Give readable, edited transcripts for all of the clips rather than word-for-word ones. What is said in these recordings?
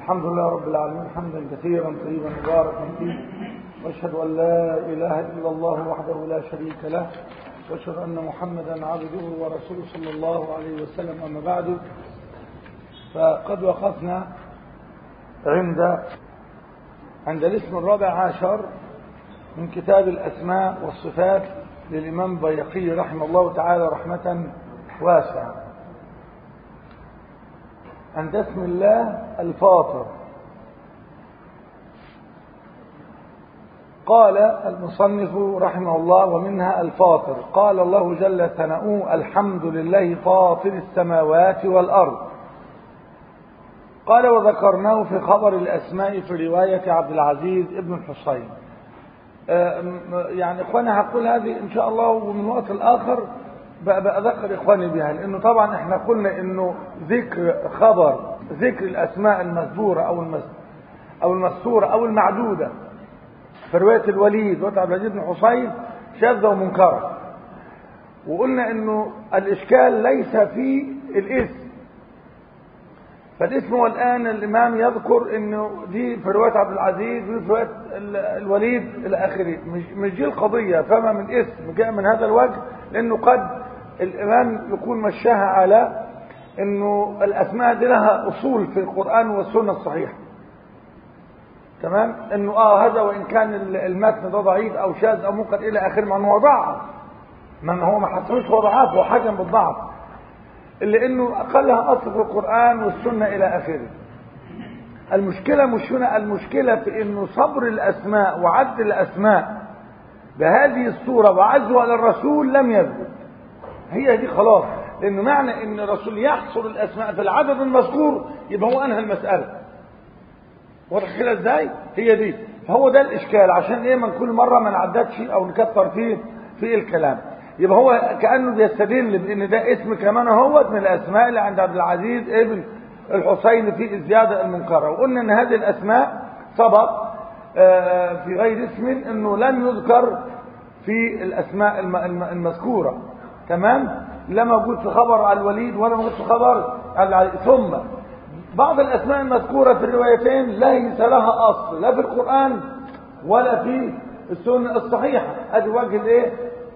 الحمد لله رب العالمين حمدا كثيرا طيبا مباركا فيه، واشهد ان لا اله الا الله وحده لا شريك له، واشهد ان محمدا عبده ورسوله صلى الله عليه وسلم. اما بعد، فقد وقفنا عند الاسم الرابع عشر من كتاب الاسماء والصفات للامام البيهقي رحمه الله تعالى رحمه واسعه، عند اسم الله الفاطر. قال المصنف رحمه الله: ومنها الفاطر. قال الله جل ثناؤه: الحمد لله فاطر السماوات والأرض. قال: وذكرناه في خبر الأسماء في رواية عبد العزيز ابن الحصين. يعني إخواني هقول هذه إن شاء الله، ومن وقت الآخر بأذكر إخواني بها، لأنه طبعا إحنا قلنا إنه ذكر الأسماء المذكورة أو المستورة أو المعدودة في رواية الوليد وعبد العزيز بن حصين شاذة ومنكرة. وقلنا إنه الإشكال ليس في الاسم، فالاسم والآن الإمام يذكر إنه دي في رواية عبد العزيز ودي في رواية الوليد إلى آخره. مش دي القضية، فما من اسم جاء من هذا الوجه، لأنه قد الإمام يكون مشاها على إنه الأسماء دي لها أصول في القرآن والسنة الصحيحة. تمام؟ إنه هذا وإن كان المتن ده ضعيف أو شاذ أو منكر إلى آخره، ما هو ضعف، هو ما حسنوش هو ضعف، هو حكم بالضعف، إلا إنه أقلها أصل في القرآن والسنة إلى آخره. المشكلة مش هنا، المشكلة في إنه صبر الأسماء وعد الأسماء بهذه الصورة وعزوها على الرسول لم يثبت. هي دي خلاص، لأنه معنى إن الرسول يحصر الأسماء في العدد المذكور يبقى هو أنهى المسألة. واضح كده إزاي؟ هي دي، فهو ده الإشكال. عشان إيه؟ من كل مرة ما نعددش أو نكتر في الكلام. يبقى هو كأنه بيستدل بأن ده اسم كمان هو من الأسماء اللي عند عبد العزيز ابن الحصين في الزيادة المنكرة. وقلنا أن هذه الأسماء سبق في غير اسم أنه لم يذكر في الأسماء المذكورة. تمام؟ لا موجود في خبر الوليد ولا موجود في خبر العزيز. ثم بعض الأسماء المذكورة في الروايتين ليس لها أصل لا في القرآن ولا في السنة الصحيحة. هذا وجه الايه؟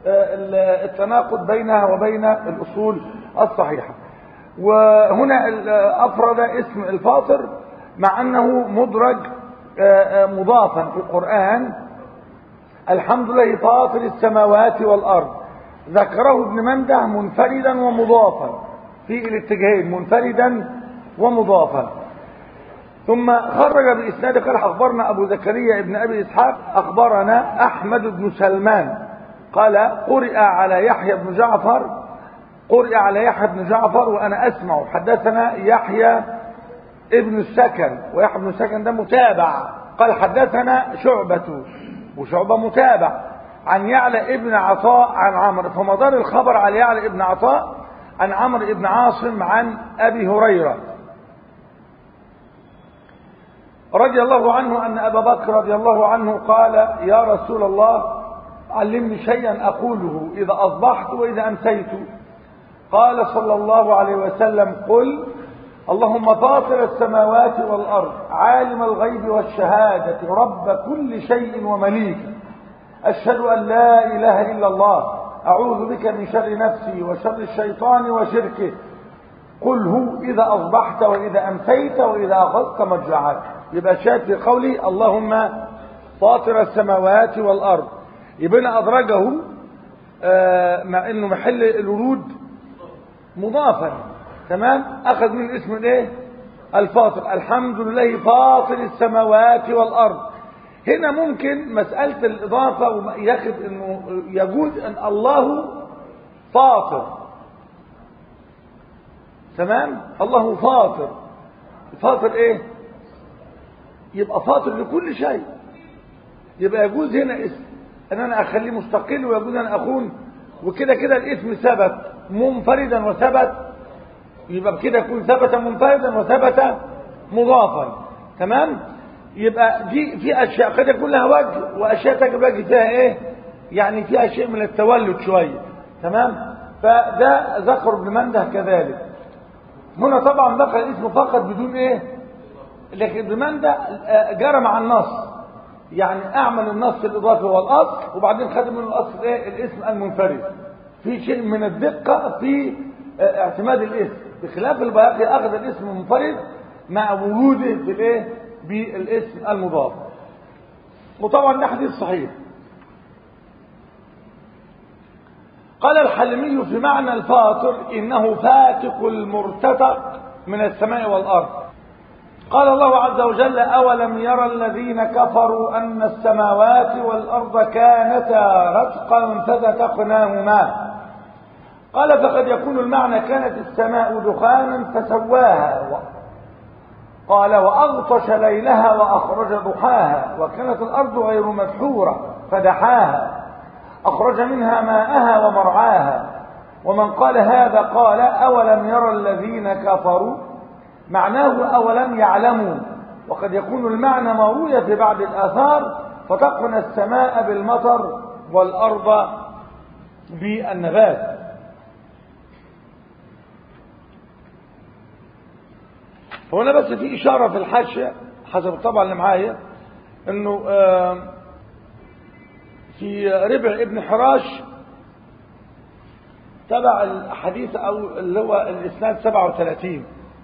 التناقض بينها وبين الأصول الصحيحة. وهنا أفرد اسم الفاطر مع أنه مدرج مضافا في القرآن: الحمد لله فاطر السماوات والأرض. ذكره ابن منده منفردا ومضافا في الاتجاهين، منفردا ومضافا. ثم خرج بإسناد قال: أخبرنا أبو زكريا ابن أبي إسحاق أخبرنا أحمد بن سلمان قال: قرئ على يحيى بن جعفر وأنا أسمع حدثنا يحيى ابن السكن، ويحيى بن السكن ده متابع. قال: حدثنا شعبة، وشعبة متابع، عن يعلى ابن عطاء عن عمرو. فمدار الخبر على يعلى ابن عطاء عن عمرو ابن عاصم عن أبي هريرة رضي الله عنه أن أبا بكر رضي الله عنه قال: يا رسول الله علمني شيئا أقوله إذا أصبحت وإذا أمسيت. قال صلى الله عليه وسلم: قل اللهم فاطر السماوات والأرض عالم الغيب والشهادة رب كل شيء ومليكه، أشهد أن لا إله إلا الله، أعوذ بك من شر نفسي وشر الشيطان وشركه، قله إذا أصبحت وإذا أمسيت وإذا أخذت مضجعك. يبقى شاهد في قولي اللهم فاطر السماوات والأرض، يبقى أدرجه مع إنه محل الورود مضافا. تمام؟ أخذ من اسم الايه؟ الفاطر. الحمد لله فاطر السماوات والأرض. هنا ممكن مسألة الإضافة ياخد إنه يجوز أن الله فاطر. تمام؟ الله فاطر. فاطر إيه؟ يبقى فاطر لكل شيء. يبقى يجوز هنا اسم ان انا اخليه مستقل، ويجوز ان اكون وكده كده الاسم ثبت منفردا وثبت، يبقى بكده يكون ثبت منفردا وثبت مضافا. تمام؟ يبقى دي في اشياء قد يكون لها وجه، واشياء تجب وجه فيها ايه؟ يعني فيها شيء من التولد شويه. تمام؟ فده ذكر ابن منده كذلك. هنا طبعا ذكر الاسم فقط بدون ايه؟ لكن الضمان ده جرى مع النص، يعني اعمل النص الاضافي هو الاصل وبعدين خد منه الاصل ايه الاسم المنفرد. في شيء من الدقه في اعتماد الاسم، بخلاف البيهقي اخذ الاسم المنفرد مع وجوده في الايه بالاسم المضاف. وطبعا ده حديث صحيح. قال الحلمي في معنى الفاطر انه فاتق المرتفق من السماء والارض. قال الله عز وجل اولم يرى الذين كفروا ان السماوات والارض كانتا رتقا ففتقناهما. قال فقد يكون المعنى كانت السماء دخانا فسواها، قال واغطش ليلها واخرج ضحاها، وكانت الارض غير مسحوره فدحاها اخرج منها ماءها ومرعاها. ومن قال هذا قال اولم يرى الذين كفروا، معناه اولم يعلموا. وقد يكون المعنى ما روي في بعض الاثار فتقن السماء بالمطر والارض بالنبات. هنا بس في اشاره في الحاشيه حسب الطبعه اللي معايا انه في ربع ابن حراش تبع الحديث او اللي هو الاسناد 37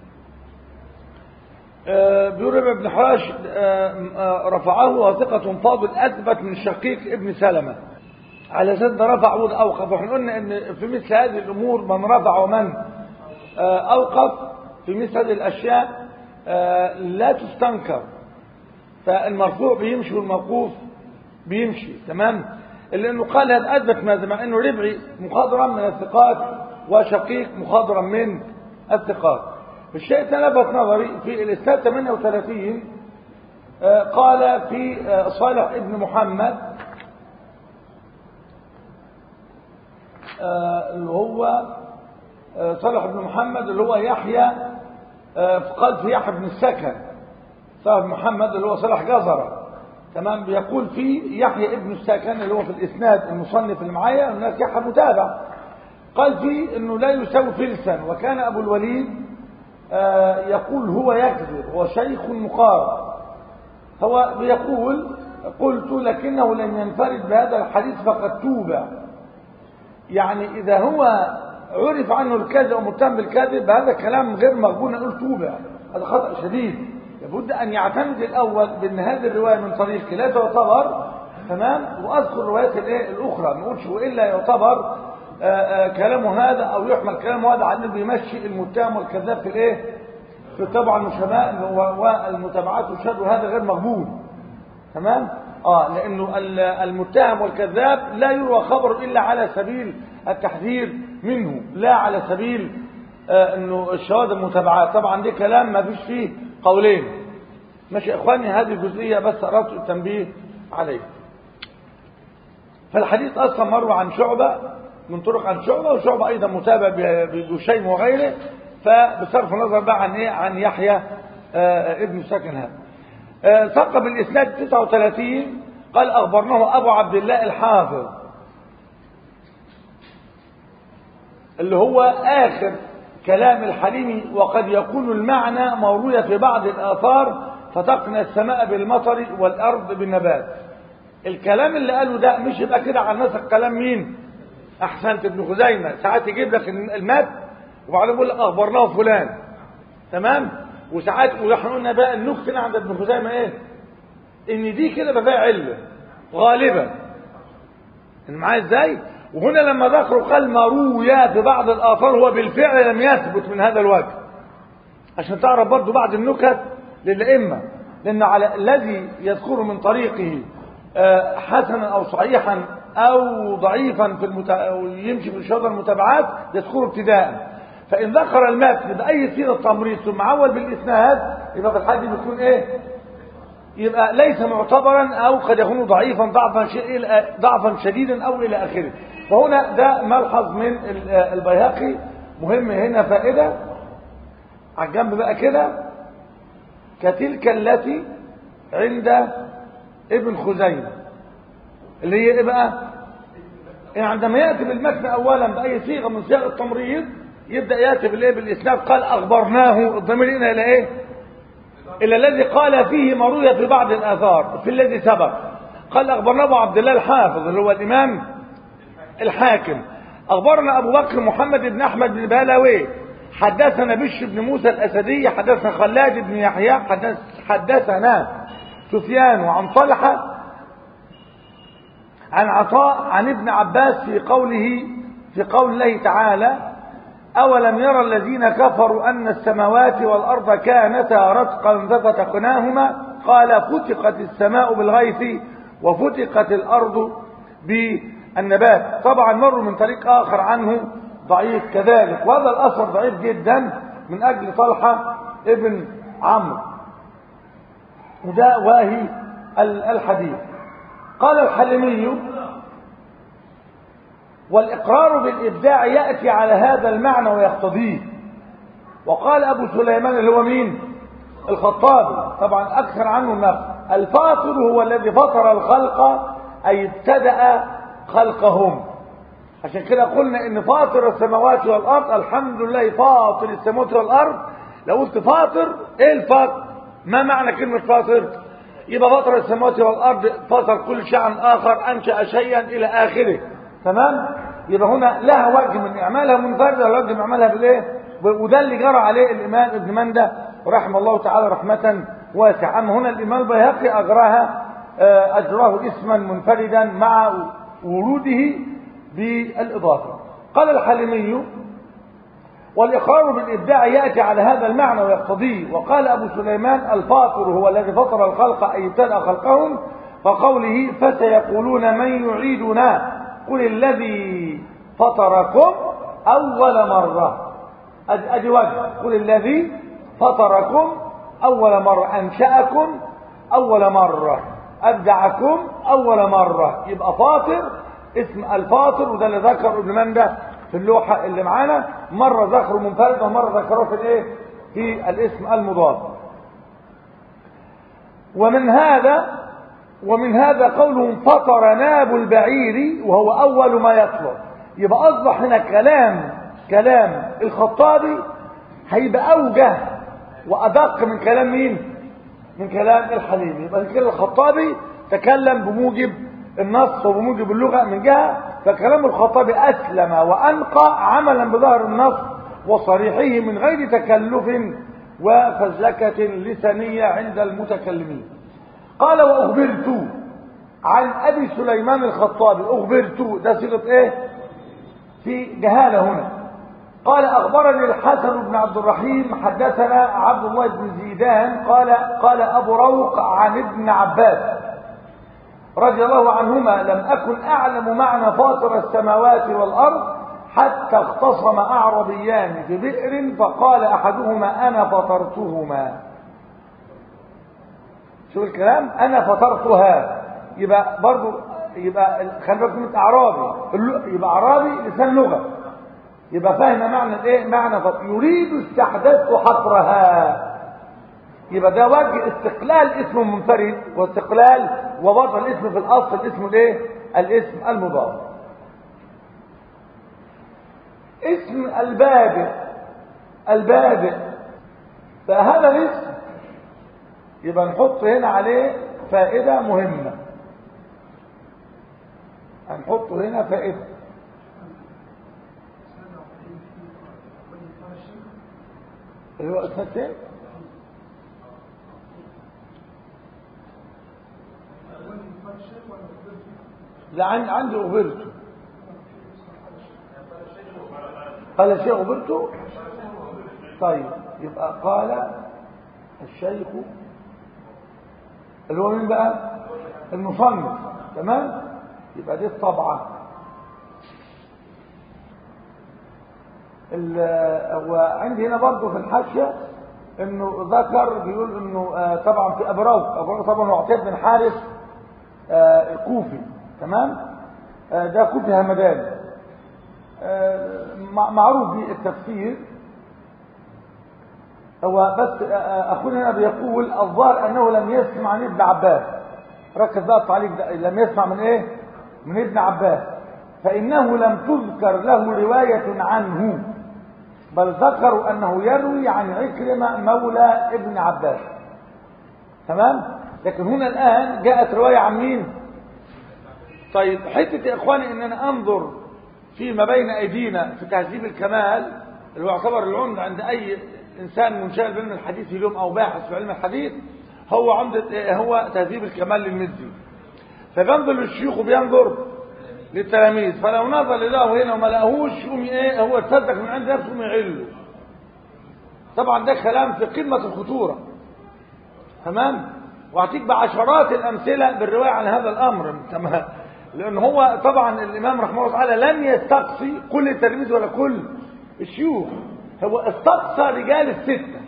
بيقول ربع ابن حراش رفعه وثقة فاضل اثبت من شقيق ابن سلمة على اساس ده رفع واوقف. واحنا قلنا ان في مثل هذه الامور من رفع ومن اوقف في مثل هذه الاشياء لا تستنكر، فالمرفوع بيمشي والموقوف بيمشي تمام. اللي انه قال هذا اثبت ماذا، مع انه ربعي مخضرم من الثقات وشقيق مخضرم من الثقات. الشيء لفت نظري في الاسناد 38 قال في صالح ابن محمد اللي هو صالح ابن محمد اللي هو يحيى، قال في يحيى بن السكن صالح بن محمد اللي هو صالح جزرة تمام. بيقول في يحيى ابن السكن اللي هو في الاسناد المصنف اللي معايا هناك يحيى متابع، قال فيه انه لا يساوي فلسا. وكان ابو الوليد يقول هو يكذب، هو شيخ مقارب. هو بيقول قلت لكنه لم ينفرد بهذا الحديث فقد توبع، يعني اذا هو عرف عنه الكذب ومتهم بالكذب هذا كلام غير مقبول نقول توبع، هذا خطأ شديد. لابد ان يعتمد الاول بان هذه الروايه من طريق لا تعتبر تمام، واذكر الروايات الايه الاخرى ما نقولش والا يعتبر كلامه هذا او يحمل كلامه هذا على انه بيمشي المتهم والكذاب في الايه في طبعا المشابهه والمتابعات والشهاد، وهذا غير مقبول تمام. لانه المتهم والكذاب لا يروى خبره الا على سبيل التحذير منه، لا على سبيل انه الشواهد المتابعات. طبعا دي كلام ما فيش فيه قولين ماشي يا اخواني. هذه الجزئيه بس اردت التنبيه عليه. فالحديث اصلا مروي عن شعبه من طرق عن شعبه، وشعبه ايضا متابع بجشيم وغيره، فبصرف النظر بقى عن ايه عن يحيى ابن سكن هذا. ثقب الاسناد 39 قال اخبرناه ابو عبد الله الحافظ اللي هو اخر كلام الحليمي. وقد يكون المعنى موروية في بعض الآثار فتقنى السماء بالمطر والأرض بالنبات. الكلام اللي قاله ده مش يبقى كده على نسق كلام مين؟ أحسنت ابن خزيمة. ساعات يجيب لك المات وبعدين يقول لك أخبرناه فلان تمام. وساعات ونحن قلنا بقى النكتة عند ابن خزيمة إيه؟ إن دي كده بقى فيها علة غالبا. معايا إزاي؟ وهنا لما ذكروا قال ما روي في بعض الآثار هو بالفعل لم يثبت من هذا الوجه، عشان تعرف برضو بعض النكت للأئمة، لأن على الذي يذكر من طريقه حسنا أو صحيحا أو ضعيفا يمشي في الشهادة المتابعات يذكره ابتداء. فإن ذكر المتن بأي صيغة تمريض ثم عول بالإسناد يبقى في الحال دي بيكون إيه؟ يبقى ليس معتبرا أو قد يكون ضعيفا ضعفا شديدا أو إلى آخره. فهنا ده ملحظ من البيهقي مهم هنا فائدة على الجنب بقى كده، كتلك التي عند ابن خزيمة اللي هي ايه بقى؟ يعني عندما يأتي بالمتن أولا بأي صيغة من صيغ التمريض يبدأ يأتي بالإيه بالإسناد قال أخبرناه، الضمير هنا إلى إيه؟ إلا الذي قال فيه ما روي في بعض الآثار في الذي سبق. قال أخبرنا أبو عبد الله الحافظ اللي هو الإمام الحاكم، أخبرنا أبو بكر محمد بن أحمد بن بهلوي، حدثنا بشر بن موسى الأسدي، حدثنا خلاد بن يحيى، حدثنا سفيان عن طلحة عن عطاء عن ابن عباس في قول الله تعالى: أولم يرى الذين كفروا أن السماوات والأرض كانتا رتقا ففتقناهما قال فتقت السماء بالغيث وفتقت الأرض بالنبات. طبعا مروا من طريق آخر عنه ضعيف كذلك، وهذا الأثر ضعيف جدا من أجل طلحة ابن عمرو، وده واهي الحديث. قال الحلمي: والإقرار بالإبداع يأتي على هذا المعنى ويقتضيه. وقال أبو سليمان اللي هو مين؟ الخطابي، طبعا أكثر عنه النقل: الفاطر هو الذي فطر الخلق أي ابتدأ خلقهم. عشان كده قلنا إن فاطر السماوات والأرض، الحمد لله فاطر السماوات والأرض. لو قلت فاطر، إيه الفاطر؟ ما معنى كلمة فاطر؟ يبقى فطر السماوات والأرض، فطر كل شيء عن آخر، أنشأ شيئا إلى آخره. تمام؟ يبقى هنا لها وجه من إعمالها منفردة ووجه من إعمالها بالإيه؟ وده اللي جرى عليه الإمام ابن مندة رحمه الله تعالى رحمة واسعة. أما هنا الإمام البيهقي أجراه اسما منفردا مع وروده بالإضافة. قال الحلمي: والإقرار بالإبداع يأتي على هذا المعنى ويقتضيه. وقال أبو سليمان: الفاطر هو الذي فطر الخلق أي ابتدأ خلقهم، فقوله: فسيقولون من يعيدنا قل الذي فطركم أول مرة. أدي وجه، قل الذي فطركم أول مرة، أنشأكم أول مرة، أبدعكم أول مرة. يبقى فاطر اسم الفاطر، وده اللي ذكر ابن مندة في اللوحة اللي معانا، مرة ذكره منفرد ومرة ذكره في الايه؟ في الاسم المضاف. ومن هذا قولهم فطر ناب البعير وهو أول ما يطلب. يبقى أصبح هنا كلام الخطابي هيبقى أوجه وأدق من كلام مين؟ من كلام الحليمي. يبقى كده الخطابي تكلم بموجب النص وبموجب اللغة من جهة، فكلام الخطابي أسلم وأنقى عملا بظاهر النص وصريحه من غير تكلف وفزلكة لسانية عند المتكلمين. قال: وأخبرت عن أبي سليمان الخطابي. أخبرت ده صيغة إيه؟ في جهالة هنا. قال: أخبرني الحسن بن عبد الرحيم حدثنا عبد الله بن زيدان قال أبو روق عن ابن عباس رضي الله عنهما: لم أكن أعلم معنى فاطر السماوات والأرض حتى اختصم أعربيان في بئر فقال أحدهما: أنا فطرتهما. شو الكلام؟ أنا فطرتها. يبقى برضو خلي بالكم من أعرابي، يبقى أعرابي لسان لغة، يبقى فاهم معنى ايه؟ معنى يريد استحدثت حفرها. يبقى ده وجه استقلال اسم منفرد واستقلال ووضع الاسم في الاصل الاسم الايه؟ الاسم المضاف. اسم البادئ فهذا الاسم يبقى نحط هنا عليه فائدة مهمة، هنحط هنا فائدة. هو اسمه لا عندي أخبرته. قال الشيخ أخبرته. طيب يبقى قال الشيخ اللي هو مين بقى؟ المصنف. تمام؟ يبقى دي الطبعة. وعندي هنا برضه في الحاشية انه ذكر بيقول انه طبعا في ابراج طبعا وعتيب بن حارث كوفي. تمام؟ ده كوفي همداني معروف بالتفسير. هو بس اخونا هنا بيقول الظاهر انه لم يسمع عن ابن عباس. ركز بقى التعليق ده، لم يسمع من ايه؟ من ابن عباس، فانه لم تذكر له رواية عنه، بل ذكروا انه يروي عن عكرمة مولى ابن عباس. تمام. لكن هنا الآن جاءت رواية عن مين؟ طيب حتة يا إخواني إن أنا أنظر فيما بين أيدينا في تهذيب الكمال اللي هو يعتبر العمد عند أي إنسان منشغل بعلم الحديث اليوم أو باحث في علم الحديث، هو تهذيب الكمال للمزي. فبينظر للشيوخ وبينظر للتلاميذ، فلو نظر لله هنا وما لقاهوش يقوم ايه هو تصدق من عند نفسه يقوم يعله. طبعا ده كلام في قمة الخطورة. تمام. واعطيك بعشرات الأمثلة بالرواية عن هذا الأمر. تمام. لأن هو طبعا الإمام رحمه الله تعالى لم يستقصي كل التلاميذ ولا كل الشيوخ، هو استقصى رجال الستة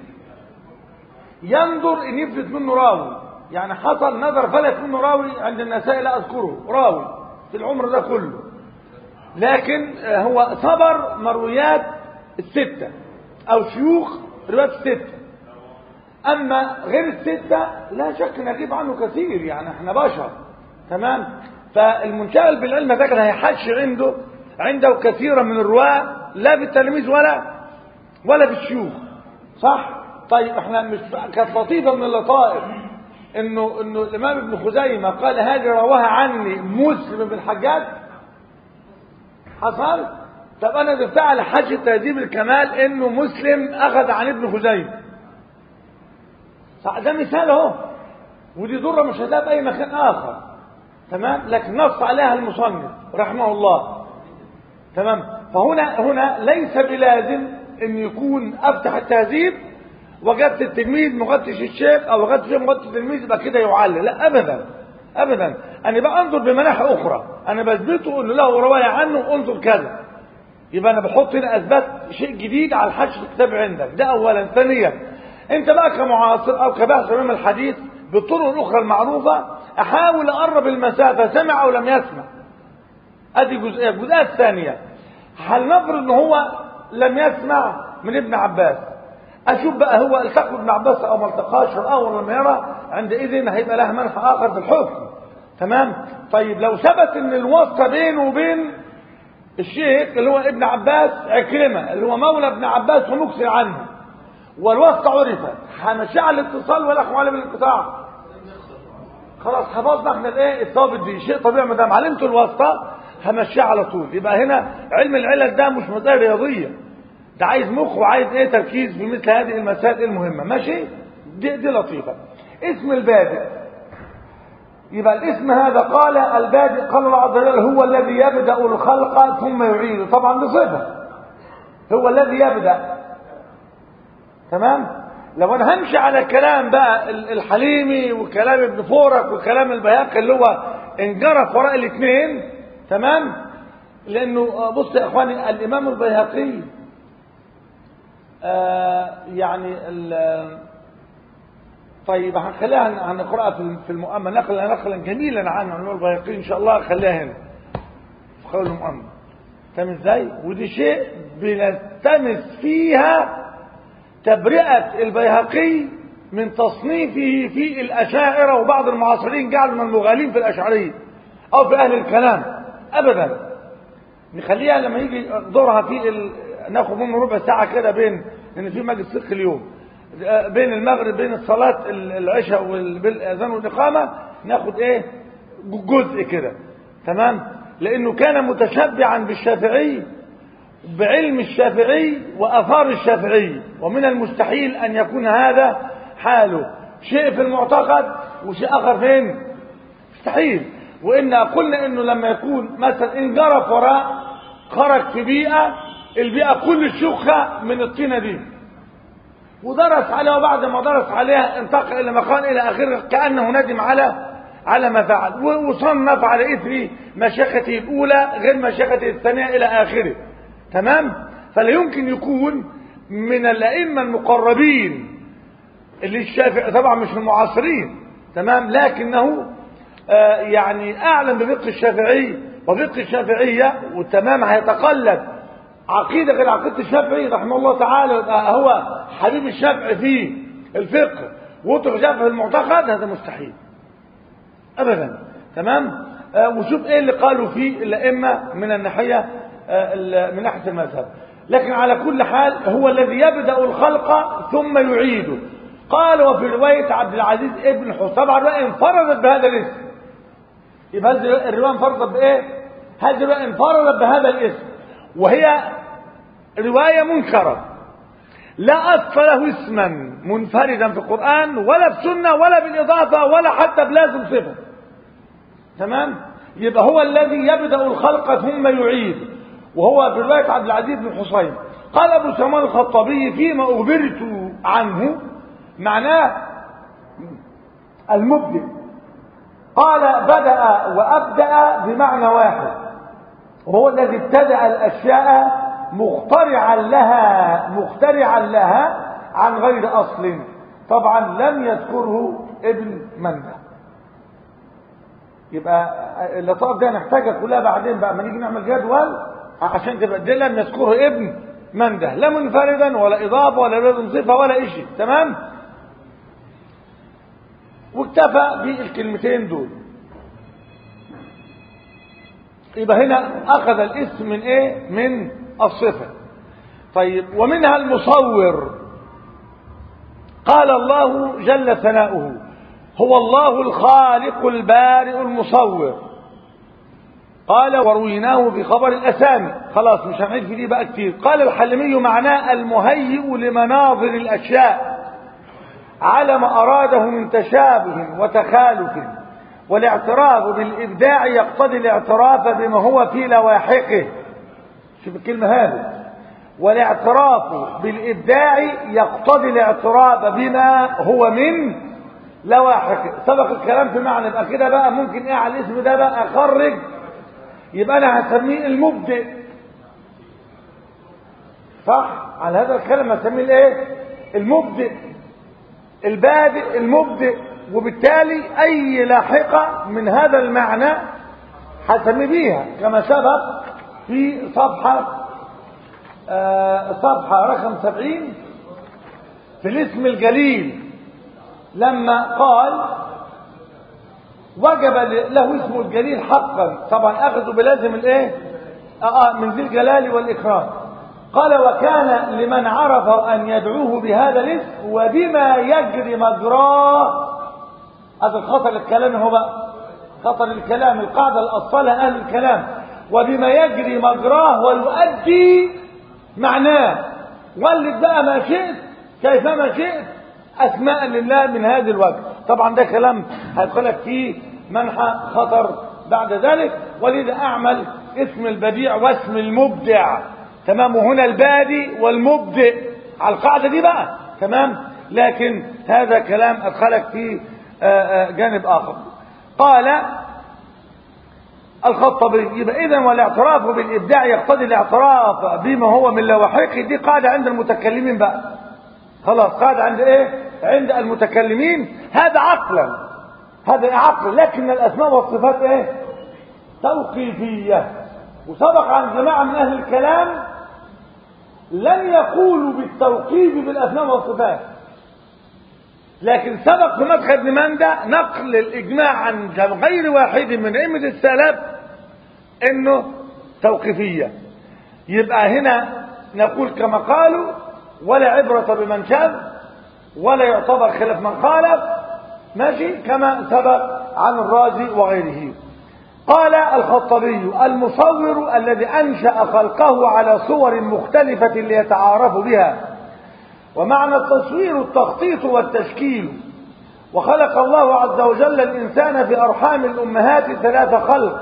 ينظر إن يفلت منه راوي. يعني حصل نظر فلت منه راوي عند النسائي لا أذكره راوي في العمر ده كله، لكن هو صبر مرويات الستة أو شيوخ روايات الستة. أما غير الستة لا شك نجيب عنه كثير، يعني احنا بشر. تمام. فالمنشغل بالعلم ده كان هيحش عنده كثيرا من الرواة لا بالتلاميذ ولا بالشيوخ. صح. طيب احنا مش كانت لطيفة من اللطائف انه الامام ابن خزيمة قال هذه رواها عني مسلم بن الحجاج. حصل. طب انا ضفتها على حاجة تهذيب الكمال انه مسلم اخذ عن ابن خزيمة. ده مثال اهو، ودي ضرة مش هتلاقيها في اي مكان اخر. تمام. لكن نص عليها المصنف رحمه الله. تمام. فهنا ليس بلازم ان يكون افتح التهذيب وجدت التلميذ مغطش الشيخ او وجدت الشيخ مغطش التلميذ يبقى كده يعلل. لا ابدا ابدا. انا بقى انظر بمناحي اخرى، انا بثبته انه له روايه عنه انظر كذا، يبقى انا بحط هنا اثبات شيء جديد على حاشيه الكتاب عندك. ده اولا. ثانيا انت بقى كمعاصر او كباحث علم الحديث بالطرق الاخرى المعروفه احاول اقرب المسافه سمع او لم يسمع. ادي جزئيه. الجزئيه الثانيه هل نفرض ان هو لم يسمع من ابن عباس، اشوف بقى هو التقى بابن عباس او ما التقاش او لم يرى، عندئذ هيبقى له منح اخر في الحكم. تمام. طيب لو ثبت ان الواسطه بينه وبين الشيخ اللي هو ابن عباس عكرمه اللي هو مولى ابن عباس ومكثر عنه والواسطه عرفت، هنشع على الاتصال ولا على بالانقطاع؟ خلاص حفظنا احنا الايه الثابت دي شيء طبيعي. ما دام علمت الواسطه همشيها على طول. يبقى هنا علم العلل ده مش مساله رياضيه، ده عايز مخ وعايز ايه تركيز في مثل هذه المسائل المهمه. ماشي. دي لطيفه. اسم البادئ. يبقى الاسم هذا قال البادئ قال الله عز وجل هو الذي يبدا الخلق ثم يعيده. طبعا دي صفه، هو الذي يبدا. تمام. لو انا همشي على كلام بقى الحليمي وكلام ابن فورك وكلام البيهقي اللي هو انجرف وراء الاثنين. تمام. لانه بص يا اخواني الامام البيهقي يعني طيب هنخليها هنقرأها في المؤمن نقلا جميلا عنه البيهقي ان شاء الله. خليها هنا في قول المؤمن. تمام ازاي؟ ودي شيء بنلتمس فيها تبرئة البيهقي من تصنيفه في الأشاعرة وبعض المعاصرين جعلوا من المغالين في الأشعرية أو في أهل الكلام. أبدا. نخليها لما يجي دورها في ناخد منه ربع ساعة كده بين إن في مجلس فقه اليوم بين المغرب بين الصلاة العشاء والأذان والإقامة ناخد إيه جزء كده. تمام. لأنه كان متشبعا بالشافعي بعلم الشافعي وأثار الشافعي، ومن المستحيل أن يكون هذا حاله شيء في المعتقد وشيء آخر فين؟ مستحيل. وإن قلنا إنه لما يكون مثلا انجرف وراء خرج في بيئة البيئة كل الشخة من الطينة دي ودرس عليها، وبعد ما درس عليها انتقل إلى مكان إلى آخره كأنه ندم على ما فعل، وصنف على إثر مشيخته الأولى غير مشيخته الثانية إلى آخره. تمام. فلا يمكن يكون من الأئمة المقربين اللي الشافعي طبعا مش المعاصرين. تمام. لكنه يعني أعلم بفقه الشافعي وفقه الشافعية، والتمام هيتقلد عقيدة غير عقيدة الشافعي رحمه الله تعالى، هو حبيب الشافعي في الفقه وطرق الشافعي في المعتقد، هذا مستحيل أبدا. تمام. وشوف ايه اللي قالوا فيه الأئمة من الناحية من ناحية المذهب. لكن على كل حال هو الذي يبدأ الخلق ثم يعيده. قال وفي رواية عبد العزيز ابن حسين، طبعا الرواية انفردت بهذا الاسم. يبقى هذه الرواية انفردت بايه؟ هذه الرواية انفردت بهذا الاسم، وهي رواية منكرة لا أصل له اسما منفردا في القرآن ولا في سنة ولا بالإضافة ولا حتى بلازم صفة. تمام؟ يبقى هو الذي يبدأ الخلق ثم يعيد، وهو برواية عبد العزيز بن حسين. قال أبو سلمان الخطابي فيما أخبرت عنه، معناه المبدئ. قال بدأ وأبدأ بمعنى واحد، وهو الذي ابتدأ الأشياء مخترعا لها عن غير أصل. طبعا لم يذكره ابن منده. يبقى اللطائف دي نحتاجها كلها بعدين بقى ما نيجي نعمل جدول عشان تبقى دي لم يذكره ابن منده، لا منفردا ولا إضافة ولا لازم صفة ولا شيء. تمام؟ واكتفى بالكلمتين دول. يبقى هنا أخذ الاسم من إيه؟ من الصفة. طيب ومنها المصور. قال الله جل ثناؤه هو الله الخالق البارئ المصور. قال ورويناه بخبر الأسامي. خلاص مش هنعيد في دي بقى كتير. قال الحلمي معناه المهيئ لمناظر الأشياء على ما أراده من تشابه وتخالف، والاعتراف بالإبداع يقتضي الاعتراف بما هو في لواحقه. شوف الكلمة هذه، والاعتراف بالإبداع يقتضي الاعتراف بما هو من لواحقه. سبق الكلام في معنى. يبقى كده بقى ممكن ايه على الاسم ده بقى اخرج، يبقى انا هسميه المبدئ، صح؟ على هذا الكلام هسميه الايه؟ المبدئ، البادئ، المبدئ. وبالتالي اي لاحقة من هذا المعنى هسمي بيها، كما سبق في صفحة رقم 70 في الاسم الجليل، لما قال وجب له اسم الجليل حقا. طبعا اخذوا بلازم الايه؟ من ذي الجلال والاكرام. قال وكان لمن عرف ان يدعوه بهذا الاسم وبما يجري مجراه. هذا خطر الكلام، هو بقى خطر الكلام، القاعده الاصلها اهل الكلام، وبما يجري مجراه ويؤدي معناه. ولد بقى ما شئت كيفما شئت اسماء لله من هذا الوجه. طبعا ده كلام هيدخلك فيه منحى خطر بعد ذلك. ولذا اعمل اسم البديع واسم المبدع. تمام؟ وهنا البادئ والمبدئ على القاعده دي بقى. تمام؟ لكن هذا كلام ادخلك في جانب اخر. قال الخطابي يبقى اذا والاعتراف بالابداع يقتضي الاعتراف بما هو من لواحقه. دي قاعده عند المتكلمين بقى. خلاص قاعده عند ايه؟ عند المتكلمين. هذا عقلا، هذا عقل. لكن الاسماء والصفات ايه؟ توقيفيه. وسبق عن جماعه من اهل الكلام لم يقولوا بالتوقيف بالاسماء والصفات، لكن سبق في مدخل ابن منده نقل الاجماع عن غير واحد من ائمه السلف انه توقيفيه. يبقى هنا نقول كما قالوا ولا عبره بمن شاذ ولا يعتبر خلاف من خالف. ماشي؟ كما سبق عن الرازي وغيره. قال الخطابي المصور الذي انشا خلقه على صور مختلفه ليتعارفوا بها. ومعنى التصوير التخطيط والتشكيل. وخلق الله عز وجل الإنسان في أرحام الأمهات 3 خلق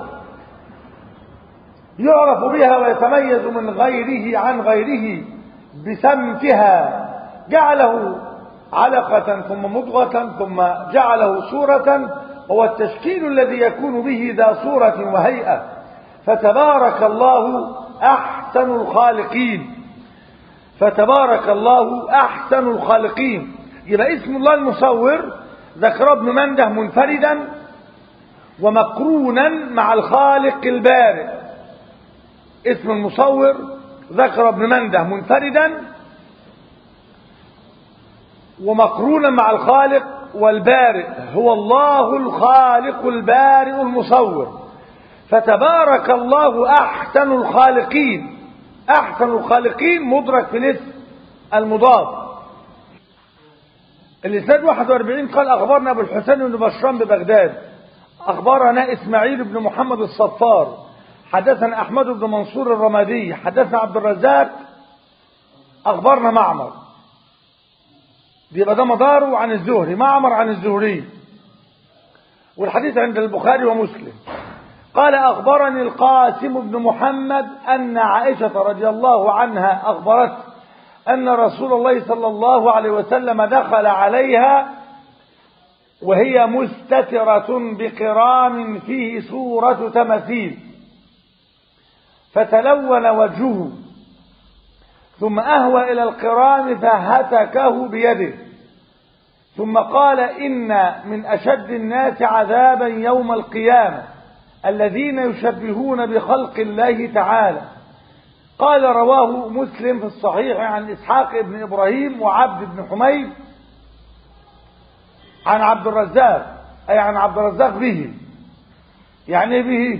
يعرف بها ويتميز من غيره عن غيره بسمتها. جعله علقة ثم مضغة ثم جعله صورة، هو التشكيل الذي يكون به ذا صورة وهيئة. فتبارك الله أحسن الخالقين. فتبارك الله أحسن الخالقين. يبقى اسم الله المصور ذكر ابن منده منفردا ومقرونا مع الخالق البارئ. اسم المصور ذكر ابن منده منفردا ومقرونا مع الخالق والبارئ، هو الله الخالق البارئ المصور. فتبارك الله أحسن الخالقين. أحسن الخالقين مدرك في الاسم المضاف. الإسناد 41 قال أخبرنا أبو الحسين بن بشران ببغداد أخبرنا إسماعيل بن محمد الصفار حدثنا أحمد بن منصور الرمادي حدثنا عبد الرزاق أخبرنا معمر. دي ده مداره عن الزهري، معمر عن الزهري، والحديث عند البخاري ومسلم. قال أخبرني القاسم بن محمد أن عائشة رضي الله عنها أخبرت أن رسول الله صلى الله عليه وسلم دخل عليها وهي مستترة بقرام فيه صورة تماثيل فتلون وجهه ثم أهوى إلى القرام فهتكه بيده ثم قال إن من أشد الناس عذابا يوم القيامة الذين يشبهون بخلق الله تعالى. قال رواه مسلم في الصحيح عن إسحاق بن إبراهيم وعبد بن حميد عن عبد الرزاق، أي عن عبد الرزاق به، يعني به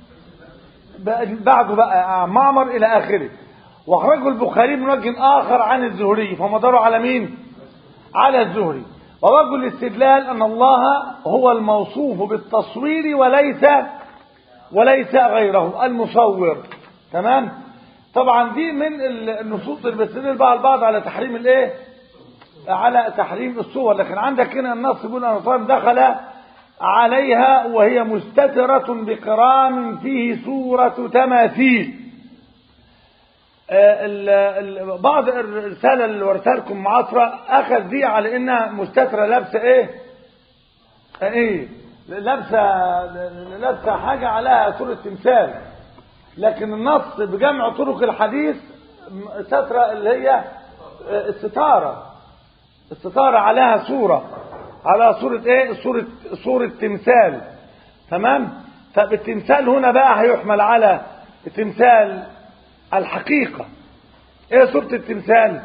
بعده بقى معمر إلى آخره. واخرجه البخاري من وجه آخر عن الزهري فمداره على مين؟ على الزهري. ووجه الاستدلال أن الله هو الموصوف بالتصوير وليس غيره المصور. تمام؟ طبعا دي من النصوص اللي بتدل بقى البعض على تحريم الايه؟ على تحريم الصور. لكن عندك هنا النص يقول ان الرسول دخل عليها وهي مستترة بقرام فيه صورة تماثيل. بعض الرسالة اللي ورثها لكم معاصرة اخذ دي على انها مستترة لابسة ايه لابسة حاجة عليها صورة تمثال. لكن النص بجمع طرق الحديث سترة اللي هي الستارة عليها صورة، على صورة ايه؟ صورة تمثال. تمام؟ فالتمثال هنا بقى هيحمل على تمثال الحقيقة. ايه صورة التمثال؟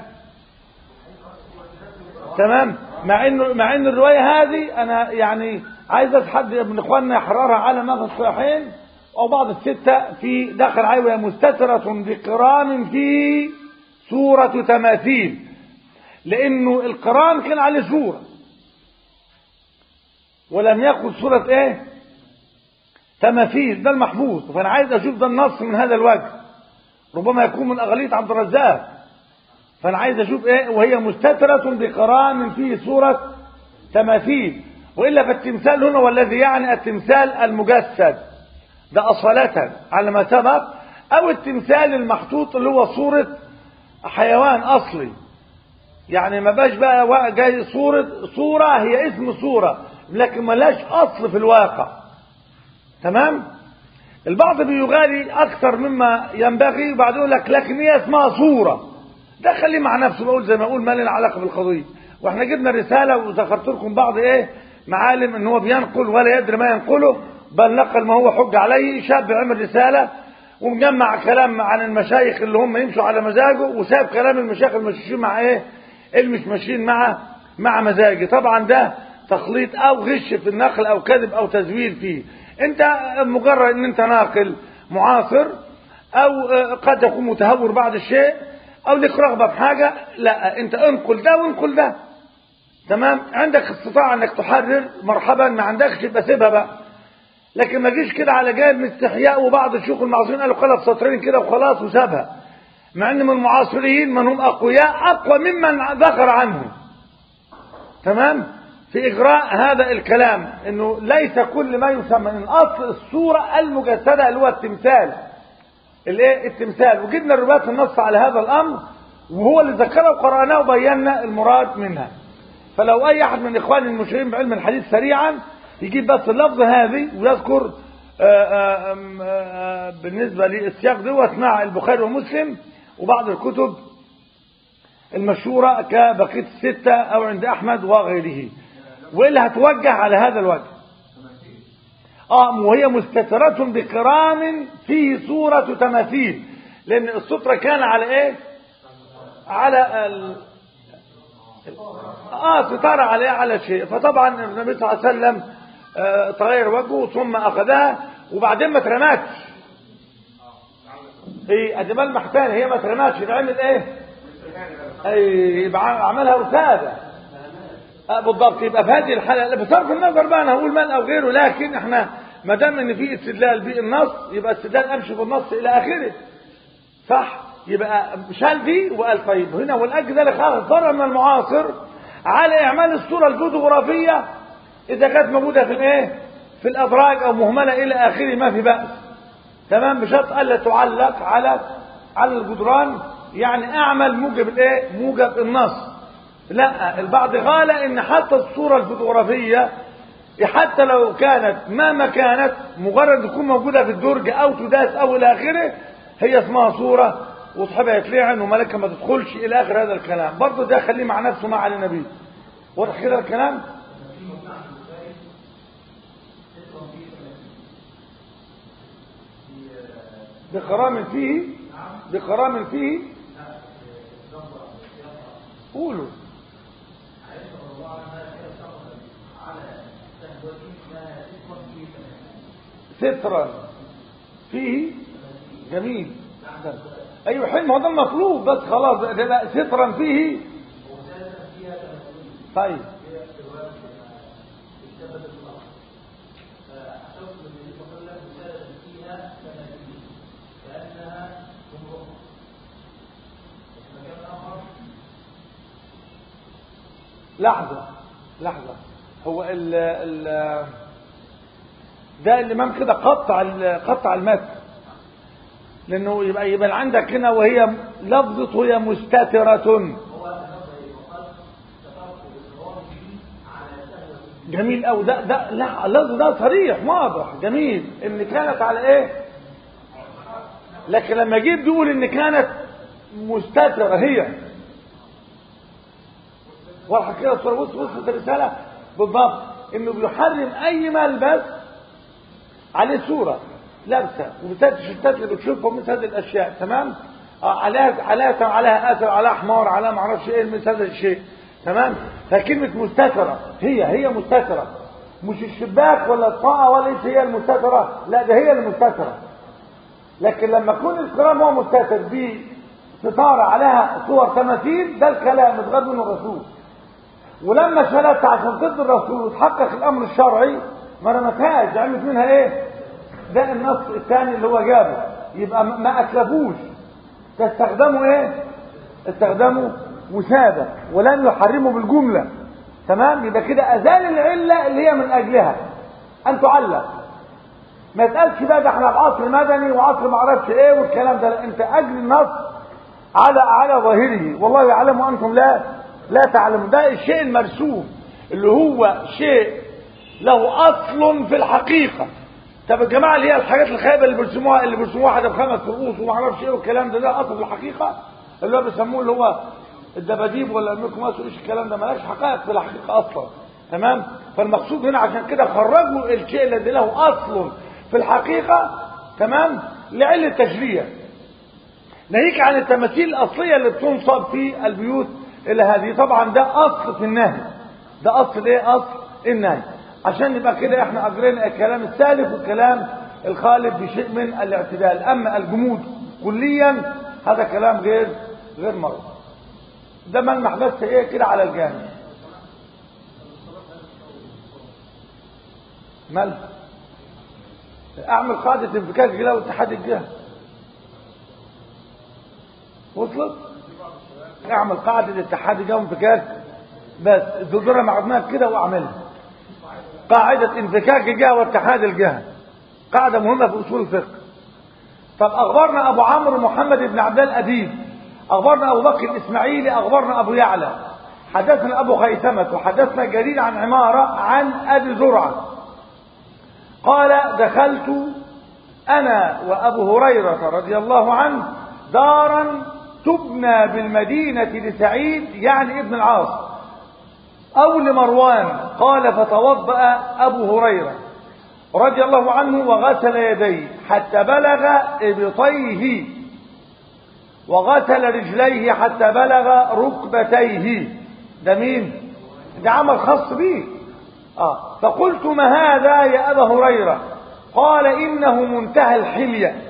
تمام؟ مع ان الرواية هذه انا يعني عايز حد من اخواننا يحررها على ما في الصحيحين او بعض الستة في داخل عيوة مستترة بقرام فيه صورة تماثيل، لانه القرام كان عليه صورة ولم يكن صورة ايه؟ تماثيل. ده المحفوظ. فانا عايز اشوف ده النص من هذا الوجه، ربما يكون من اغلية عبد الرزاق. فانا عايز اشوف ايه وهي مستترة بقرام فيه صورة تماثيل. والا فالتمثال هنا والذي يعني التمثال المجسد ده أصالة على ما سبق، او التمثال المحطوط اللي هو صورة حيوان اصلي، يعني ما باش بقى جاي صورة هي اسم صورة لكن ملاش اصل في الواقع. تمام؟ البعض بيغالي اكثر مما ينبغي وبعد يقول لك لكن هي اسمها صورة. ده خليه مع نفسه، بقول زي ما اقول ما لنا علاقة بالقضية. واحنا جبنا رسالة وذكرت لكم بعض معالم ان هو بينقل ولا يدري ما ينقله، بل نقل ما هو حج عليه. شاب عمل رسالة ومجمع كلام عن المشايخ اللي هم يمشوا على مزاجه، وساب كلام المشايخ المشيين مع اللي مش ماشيين مع مزاجه. طبعا ده تخليط او غش في النقل او كذب او تزوير فيه. انت مجرد ان انت ناقل معاصر او قد يكون متهور بعض الشيء او لك رغبة في حاجة، لا انت انقل ده وانقل ده. تمام؟ عندك استطاعة انك تحرر مرحبا، ما عندكش يبقى سيبها بقى. لكن ما جيش كده على جانب من استحياء. وبعض الشيوخ المعاصرين قالوا قلب سطرين كده وخلاص وسابها، مع ان من المعاصرين من هم اقوياء اقوى ممن ذكر عنهم. تمام؟ في اجراء هذا الكلام انه ليس كل ما يسمى من اصل الصورة المجسدة اللي هو التمثال التمثال. وجدنا الروايات النص على هذا الامر وهو اللي ذكره وقرأناه وبينا المراد منها. فلو اي احد من اخواني المشيرين بعلم الحديث سريعا يجيب بس اللفظ هذه ويذكر بالنسبة للسياق دوت مع البخاري ومسلم وبعض الكتب المشهورة كبقية الستة او عند احمد وغيره، والا هتوجه على هذا الوجه. وهي مستترة بقرام فيه صورة تماثيل، لان السترة كان على ايه؟ على ستارة على شيء. فطبعا النبي صلى الله عليه وسلم تغير وجهه ثم اخذها وبعدين ما اترمتش. ادمال محتان هي ما اترمتش، يبقى عمل ايه؟ يبقى عملها وسادة. بالضبط. يبقى في هذه الحالة بصرف النظر بقى انا هقول من او غيره، لكن احنا ما دام ان في استدلال بالنص يبقى استدلال امشي بالنص الى اخره، صح؟ يبقى شال دي وقال طيب هنا والاجل ذلك اضطر من المعاصر على اعمال الصورة الفوتوغرافية اذا كانت موجودة في الايه؟ في الادراج او مهملة الى اخره ما في بأس، تمام، بشرط الا تعلق على الجدران، يعني اعمل موجب الايه؟ موجب النص. لا، البعض قال ان حتى الصورة الفوتوغرافية حتى لو كانت مهما كانت مجرد تكون موجودة في الدرج او تداس او الى اخره هي اسمها صورة وصحبها يتلعن وملكة ما تدخلش الى اخر هذا الكلام، برضه ده خليه مع نفسه مع النبي. واضح كده الكلام؟ بقرام فيه قولوا سترا فيه جميل. ايوه حلو، ما هو ده المطلوب، بس خلاص ده سترا فيه. طيب لحظة هو ده الإمام كده قطع المتن، لأنه يبقى عندك هنا وهي لفظة هي مستترة. جميل أو ده لا اللفظ ده صريح واضح جميل إن كانت على إيه، لكن لما جيب بيقول إن كانت مستترة هي واضح كده الصورة. وصلت الرسالة بالضبط إنه بيحرم أي ملبس عليه صورة لابسه وبالتالي التيشيرتات اللي بتشوفهم مثل هذه الاشياء، تمام، عليها اثر، عليها حمار، عليها ما اعرفش ايه مثل هذا الشيء، تمام. فكلمه مستتره هي مستتره، مش الشباك ولا الطاقه ولا ايش هي المستتره، لا ده هي المستتره. لكن لما يكون الكلام هو مستتر بستاره عليها صور تماثيل ده الكلام اتغير منه الرسول، ولما شالتها عشان ضد الرسول وتحقق الامر الشرعي ما رمتهاش، عملت منها ايه؟ ده النص الثاني اللي هو جابه، يبقى ما اتلفوش، تستخدموا ايه؟ استخدموا وسادة ولن يحرموا بالجملة، تمام. يبقى كده ازال العلة اللي هي من اجلها ان تعلق، ما يتقالش بقى ده احنا في عصر مدني وعصر ما اعرفش ايه والكلام ده، لا انت اجل النص على ظاهره، والله يعلم وانتم لا تعلمون. ده الشيء المرسوم اللي هو شيء له اصل في الحقيقة. طب الجماعه اللي هي الحاجات الخايبه اللي بيرسموها واحده ب5 رؤوس وما اعرفش ايه والكلام ده اصل في الحقيقه اللي هو بيسموه اللي هو الدباديب ولا الميكروماس وايش الكلام ده مالهاش حقائق في الحقيقه اصلا، تمام. فالمقصود هنا عشان كده خرجوا الشيء الذي له اصل في الحقيقه، تمام، لعله تشريع، ناهيك عن التماثيل الاصليه اللي بتنصب في البيوت الى هذه. طبعا ده اصل في النهي، ده اصل ايه؟ اصل النهي، عشان يبقى كده احنا اجرينا الكلام السالف والكلام الخالف بشيء من الاعتدال. اما الجمود كليا هذا كلام غير مرض. ده ملمح بس ايه كده على الجانب. ملمح اعمل قاعدة انفكاك جلاء واتحاد الجهة، وصلت؟ اعمل قاعدة اتحاد الجهة وانفكاك، بس الدكتورة معدناها كده واعملها قاعدة انفكاك الجهة واتحاد الجهة، قاعدة مهمة في أصول الفقه. طب أخبرنا أبو عمرو محمد بن عبد الأديب، أخبرنا أبو بكر الإسماعيلي، أخبرنا أبو يعلى، حدثنا أبو خيثمة، وحدثنا جرير عن عمارة عن أبي زرعة قال دخلت أنا وأبو هريرة رضي الله عنه دارا تبنى بالمدينة لسعيد يعني ابن العاص أو لمروان، قال فتوضأ أبو هريرة رضي الله عنه وغسل يديه حتى بلغ إبطيه وغسل رجليه حتى بلغ ركبتيه. ده مين؟ ده عمل خاص به. فقلت ما هذا يا أبا هريرة؟ قال إنه منتهى الحلية.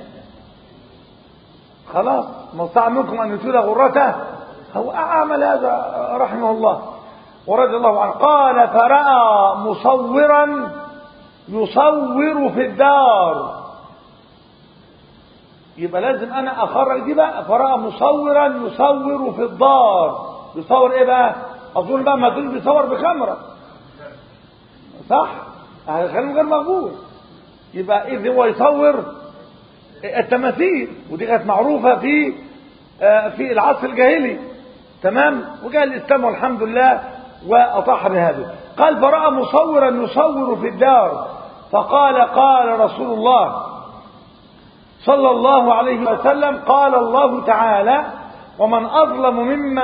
خلاص ما استطاع منكم أن يطيل غرته، هو أعمل هذا رحمه الله. ورضي الله عنه قال فرأى مصورا يصور في الدار. يبقى لازم انا اخرج دي بقى. فرأى مصورا يصور في الدار. يصور ايه بقى؟ اظن بقى ما تقول بيصور بكاميرا، صح؟ كلام غير مقبول. يبقى اذ هو يصور التماثيل، ودي كانت معروفه في العصر الجاهلي، تمام؟ وجاء الاسلام والحمد لله واطاح بهذا. قال فرأى مصورا يصور في الدار فقال قال رسول الله صلى الله عليه وسلم قال الله تعالى ومن أظلم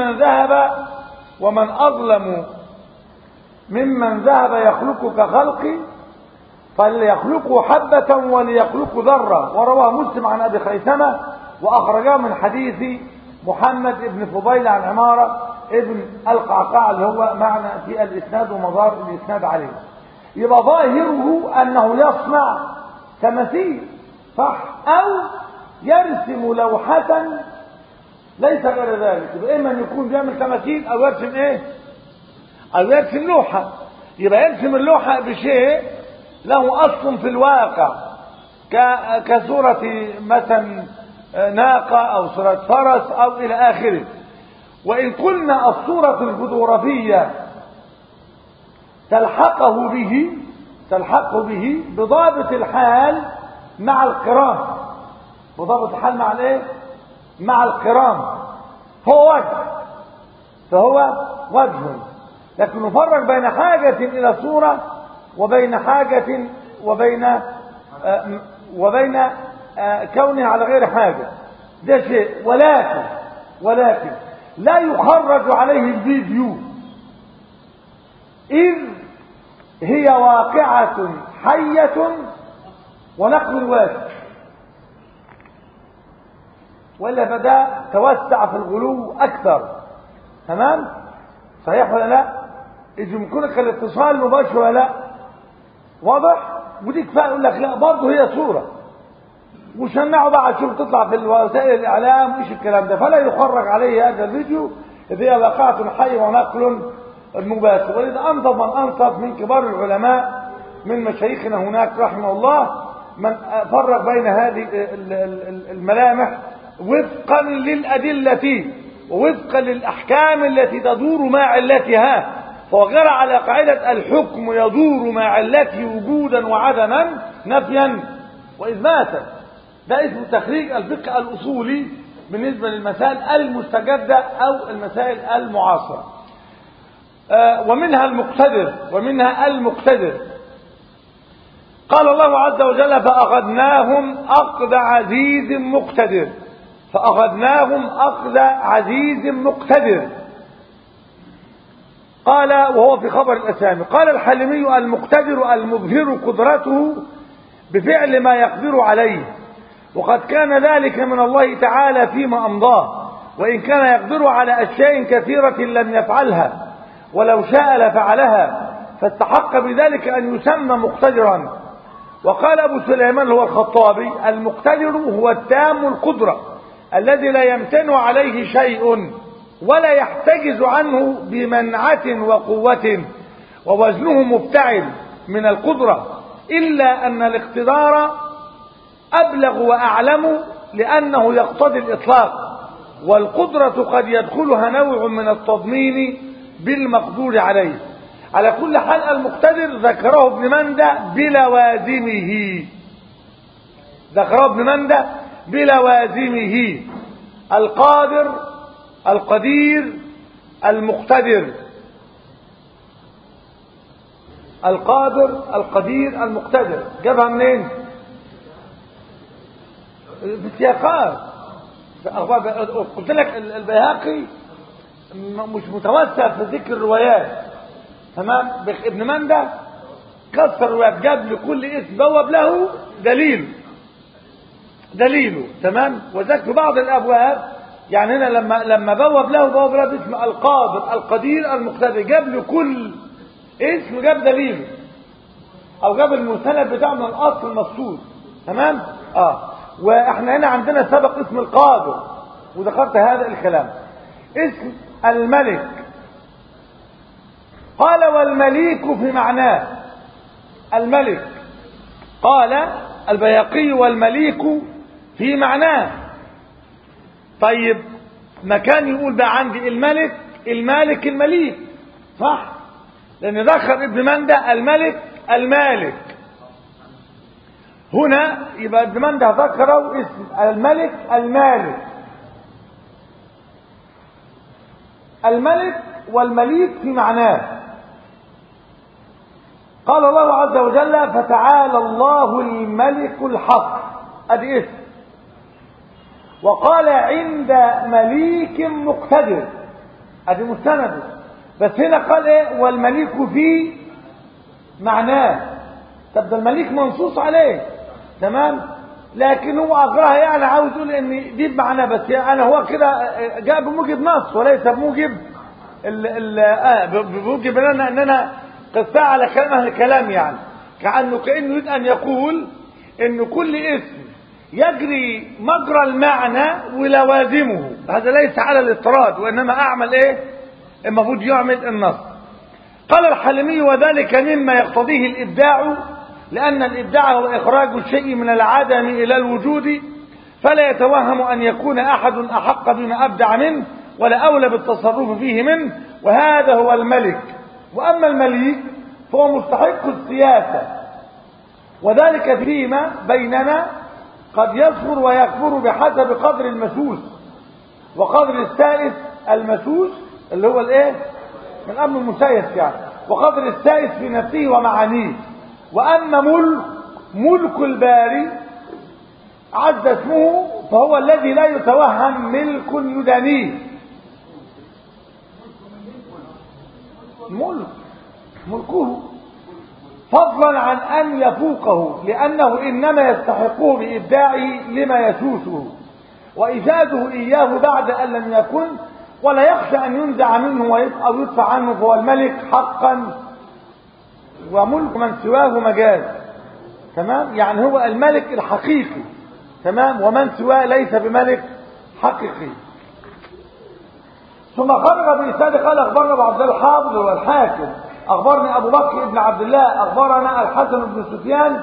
ممن ذهب يخلق كخلقي فليخلقوا حبة وليخلقوا ذرة. ورواه مسلم عن أبي خيثمة وأخرجاه من حديث محمد بن فضيل عن عمارة ابن القعقاع اللي هو معنى في الإسناد ومدار الإسناد عليه. يبقى ظاهره أنه يصنع تماثيل، صح؟ أو يرسم لوحة ليس غير ذلك. يبقى إما أن يكون بيعمل تماثيل أو يرسم إيه؟ أو يرسم لوحة. يبقى يرسم اللوحة بشيء له أصل في الواقع كصورة مثلا ناقة أو صورة فرس أو إلى آخره. وإن قلنا الصورة الفوتوغرافية تلحقه به بضابط الحال مع القران. بضابط الحال مع الايه؟ مع القران. فهو وجه. لكن نفرق بين حاجة إلى صورة وبين حاجة وبين كونه على غير حاجة. ده شيء. ولكن لا يخرج عليه الفيديو إذ هي واقعة حية ونقل الواجب. وإلا فده توسع في الغلو أكثر. تمام؟ صحيح ولا لا؟ إذا يمكنك الاتصال مباشر ولا لا؟ واضح؟ ودي كفاية يقول لك لا برضه هي صورة وشنعوا بقى شوف تطلع في وسائل الإعلام وإيش الكلام ده. فلا يخرج عليه هذا الفيديو إذ هي واقعة حية ونقل المباشر. ولذا أنصف من أنصف من كبار العلماء من مشايخنا هناك رحمه الله من فرق بين هذه الملامح وفقا للأدلة ووفقا للأحكام التي تدور مع علتها. فوجر على قاعدة الحكم يدور مع علته وجودا وعدما نفيا وإثباتا. ده اسمه تخريج الفقه الأصولي بالنسبة للمسائل المستجدة أو المسائل المعاصرة. ومنها المقتدر. قال الله عز وجل فأخذناهم أخذ عزيز مقتدر. قال وهو في خبر الأسامي. قال الحلمي المقتدر المظهر قدرته بفعل ما يقدر عليه، وقد كان ذلك من الله تعالى فيما أمضاه، وإن كان يقدر على أشياء كثيرة لم يفعلها ولو شاء لفعلها، فاستحق بذلك أن يسمى مقتدرا. وقال أبو سليمان هو الخطابي المقتدر هو التام القدرة الذي لا يمتنع عليه شيء ولا يحتجز عنه بمنعة وقوة، ووزنه مبتعد من القدرة، إلا أن الاقتدار أبلغ وأعلم لأنه يقتضي الإطلاق، والقدرة قد يدخلها نوع من التضمين بالمقدور عليه. على كل حال المقتدر ذكره ابن مندى بلوازمه. القادر القدير المقتدر. جابها منين؟ في السياقات. قلت لك البيهقي مش متوسع في ذكر الروايات، تمام؟ ابن مندى كسر الروايات، جاب لكل اسم بوب له دليله، تمام؟ وذاك في بعض الابواب يعني هنا لما بوب له باسم القادر القدير المقتدر، جاب لكل اسم جاب دليله او جاب المستند بتاعه من الاصل المقصود، تمام؟ واحنا هنا عندنا سبق اسم القادر وذكرت هذا الكلام. اسم الملك قال والمليك في معناه، الملك، قال البيهقي والمليك في معناه. طيب ما كان يقول بقى عندي الملك المالك المليك، صح؟ لأن ذكر ابن مندة الملك المالك، هنا يبقى ابن مندة ذكره اسم الملك المالك. الملك والمليك في معناه. قال الله عز وجل فتعالى الله الملك الحق، ادي اسم. وقال عند مليك مقتدر، ادي مستند. بس هنا قال ايه؟ والمليك في معناه. طب ده المليك منصوص عليه، تمام، لكن هو اجراها يعني عاوز يقول ان دي بمعناه، بس يعني هو كده جاء بموجب نص وليس بموجب بموجب ان انا قصة على كلام اهل الكلام، يعني كانه يريد ان يقول ان كل اسم يجري مجرى المعنى ولوازمه، هذا ليس على الاضطراد، وانما اعمل ايه؟ المفروض يعمل النص. قال الحلمي وذلك مما يقتضيه الابداع، لان الابداع هو اخراج الشيء من العدم الى الوجود، فلا يتوهم ان يكون احد احق بما ابدع منه ولا اولى بالتصرف فيه منه، وهذا هو الملك. واما المليك فهو مستحق السياسة، وذلك فيما بيننا قد يصغر ويكبر بحسب قدر المسوس وقدر السائس. المسوس اللي هو الايه؟ من امر المسيس يعني، وقدر السائس في نفسه ومعانيه. واما ملك الباري عز اسمه فهو الذي لا يتوهم ملك يدانيه. ملكه فضلا عن ان يفوقه، لانه انما يستحقه بابداعه لما يسوسه وايجاده اياه بعد ان لم يكن، ولا يخشى ان ينزع منه او يدفع عنه، فهو الملك حقا، وملك من سواه مجاز، تمام، يعني هو الملك الحقيقي، تمام، ومن سواه ليس بملك حقيقي. ثم خرج بإسناد قال اخبرنا ابو عبد الله الحافظ والحاكم اخبرني ابو بكر بن عبد الله اخبرنا الحسن بن سفيان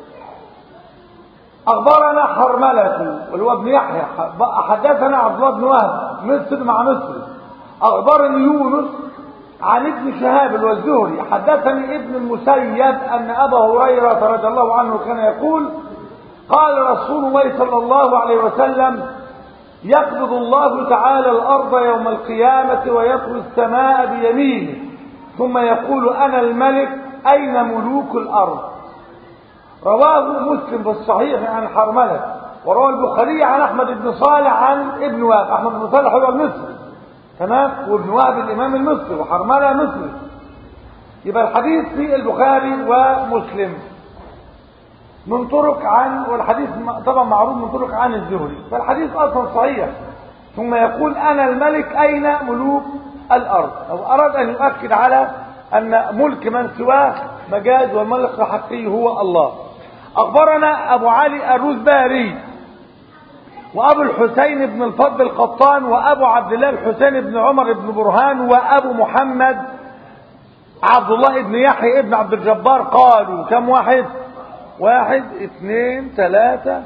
اخبرنا حرملة اللي هو ابن يحيى حدثنا عبد الله بن وهب مصر مع مصر اخبرني يونس عن ابن شهاب الزهري حدثني ابن المسيب ان ابا هريرة رضي الله عنه كان يقول قال رسول الله صلى الله عليه وسلم يقبض الله تعالى الارض يوم القيامة ويطوي السماء بيمينه ثم يقول انا الملك اين ملوك الارض. رواه مسلم في الصحيح عن حرملة، وروى البخاري عن احمد بن صالح عن ابن وهب. احمد بن صالح هو المصري، تمام، وابن وهب الامام المصري، وحرملة مصري. يبقى الحديث في البخاري ومسلم من طرق عن، والحديث طبعا معروف من طرق عن الزهري، فالحديث اصلا صحيح. ثم يقول انا الملك اين ملوك الارض، او اراد ان يؤكد على ان ملك من سواه مجاز، والملك الحقيقي هو الله. اخبرنا ابو علي الرزباري وابو الحسين بن الفضل القطان وابو عبد الله الحسين بن عمر بن برهان وابو محمد عبد الله بن يحيى بن عبد الجبار قالوا كم واحد؟ 1 2 3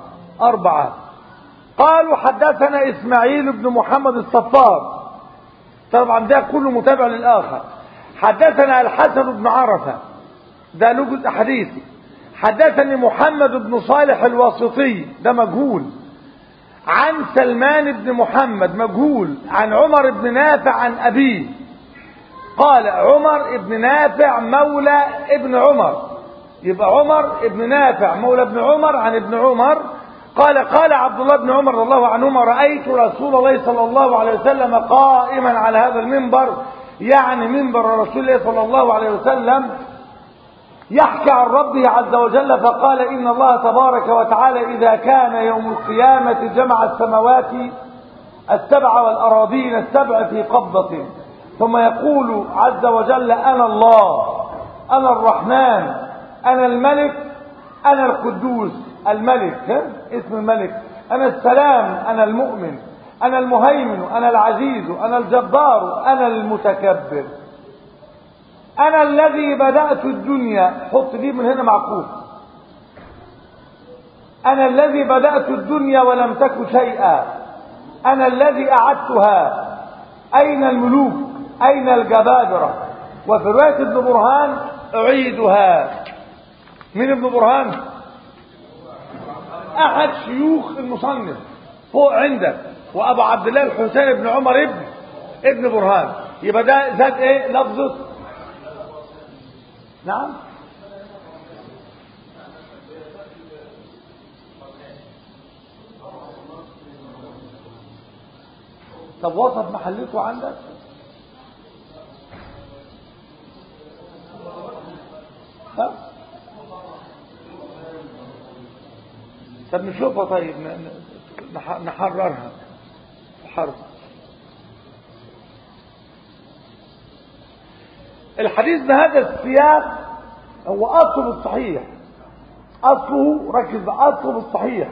4 قالوا حدثنا اسماعيل بن محمد الصفار، طبعا ده كله متابع للاخر. حدثنا الحسن بن عرفة، ده له جزء حديثي. حدثني محمد بن صالح الواسطي، ده مجهول. عن سلمان بن محمد مجهول. عن عمر بن نافع عن أبيه قال عمر بن نافع مولى ابن عمر، يبقى عمر ابن نافع مولى ابن عمر عن ابن عمر قال قال عبد الله بن عمر رضي الله عنهما رأيت رسول الله صلى الله عليه وسلم قائما على هذا المنبر، يعني منبر رسول الله صلى الله عليه وسلم، يحكي عن ربه عز وجل، فقال إن الله تبارك وتعالى إذا كان يوم القيامة جمع السماوات السبع والأراضين السبع في قبضة، ثم يقول عز وجل أنا الله، أنا الرحمن، أنا الملك، أنا القدوس. الملك اسم الملك. أنا السلام، أنا المؤمن، أنا المهيمن، أنا العزيز، أنا الجبار، أنا المتكبر. انا الذي بدأت الدنيا، حط دي من هنا معقول، انا الذي بدأت الدنيا ولم تك شيئا، انا الذي اعدتها، اين الملوك اين الجبابرة. وفي رواية ابن برهان اعيدها. من ابن برهان؟ احد شيوخ المصنف فوق عندك، وابو عبد الله الحسين بن عمر ابن برهان. يبقى ده زاد ايه لفظه؟ نعم. طب وصف محلته عندك؟ ها؟ طب نشوفها. طيب نحررها حرف. الحديث بهذا السياق هو اصله الصحيح، اصله ركز، اصله الصحيح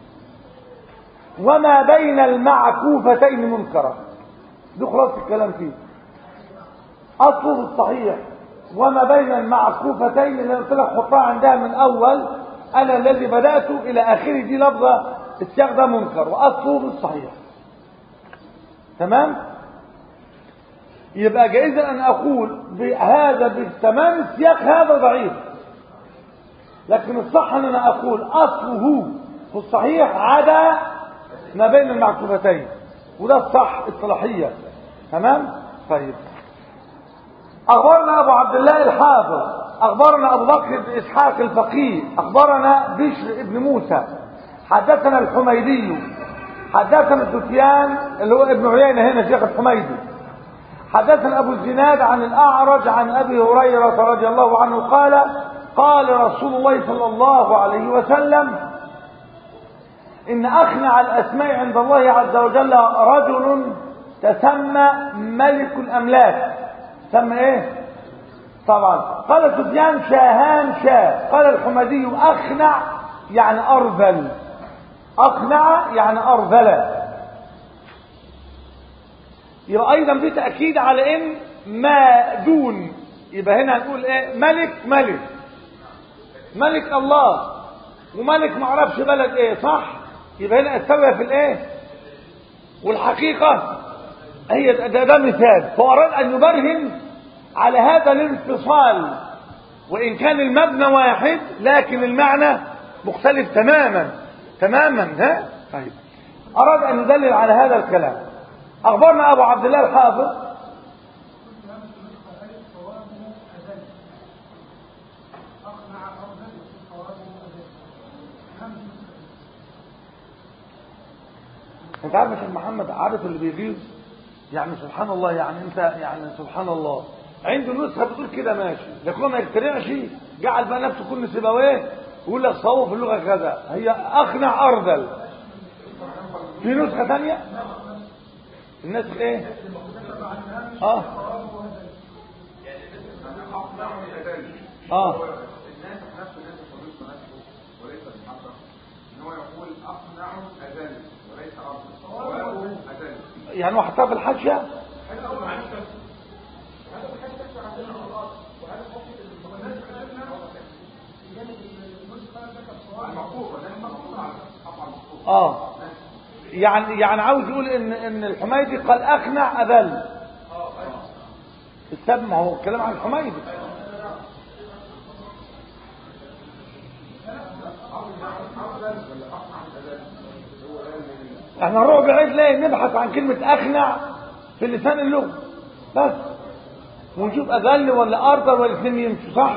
وما بين المعكوفتين منكرا. دي خلاص الكلام فيه. اصله الصحيح وما بين المعكوفتين اللي قلت لك حطها عندها من اول انا الذي بدأت الى اخره، دي لفظه السياق ده منكر واصله الصحيح. تمام. يبقى جائز ان اقول بهذا بالتمام السياق هذا ضعيف، لكن الصح ان انا اقول اصله في الصحيح عدا ما بين المعكوفتين، وده الصح اصطلاحيا. تمام. طيب اخبرنا ابو عبد الله الحافظ، اخبرنا ابو بكر بن اسحاق الفقيه، اخبرنا بشر ابن موسى، حدثنا الحميدي، حدثنا سفيان اللي هو ابن عيينة هنا شيخ الحميدي، حدثنا ابو الزناد عن الاعرج عن ابي هريرة رضي الله عنه قال قال رسول الله صلى الله عليه وسلم ان اخنع الاسماء عند الله عز وجل رجل تسمى ملك الاملاك. سمى ايه؟ طبعا قال سفيان شاهان شاه، قال الحميدي اخنع يعني ارذل، اقنع يعني ارذل. يبقى ايضا في تاكيد على ان ما دون، يبقى هنا هنقول ايه؟ ملك الله وملك ما اعرفش بلد ايه، صح؟ يبقى هنا استوى في الايه والحقيقه هي ده مثال. فاراد ان يبرهن على هذا الانفصال، وان كان المبنى واحد لكن المعنى مختلف تماما. ها طيب اراد ان يدلل على هذا الكلام. اخبرنا ابو عبد الله الحافظ انت عارف يا شيخ محمد، عارف اللي بيغيظ يعني سبحان الله، يعني انت يعني سبحان الله عنده نسخه بتقول كده ماشي، لكن ما يقتنعش جعل بقى نفسه كل سيبويه ويقول لك صواب في اللغه كذا، هي اقنع ارذل. في نسخه ثانيه الناس ايه؟ الناس نفسه صديق نفسه وليس بالحق ان هو يقول اقنع اذل وليس ارض اذل. يعني واحد طاب الحاشيه يعني عاوز يقول ان الحميدي قال اقنع اذل. السبب ما هو الكلام عن الحميدي. احنا نروح بعيد ليه؟ نبحث عن كلمة اقنع في لسان اللغة بس، ونشوف اذل ولا ارضى ولا الاثنين يمشوا صح.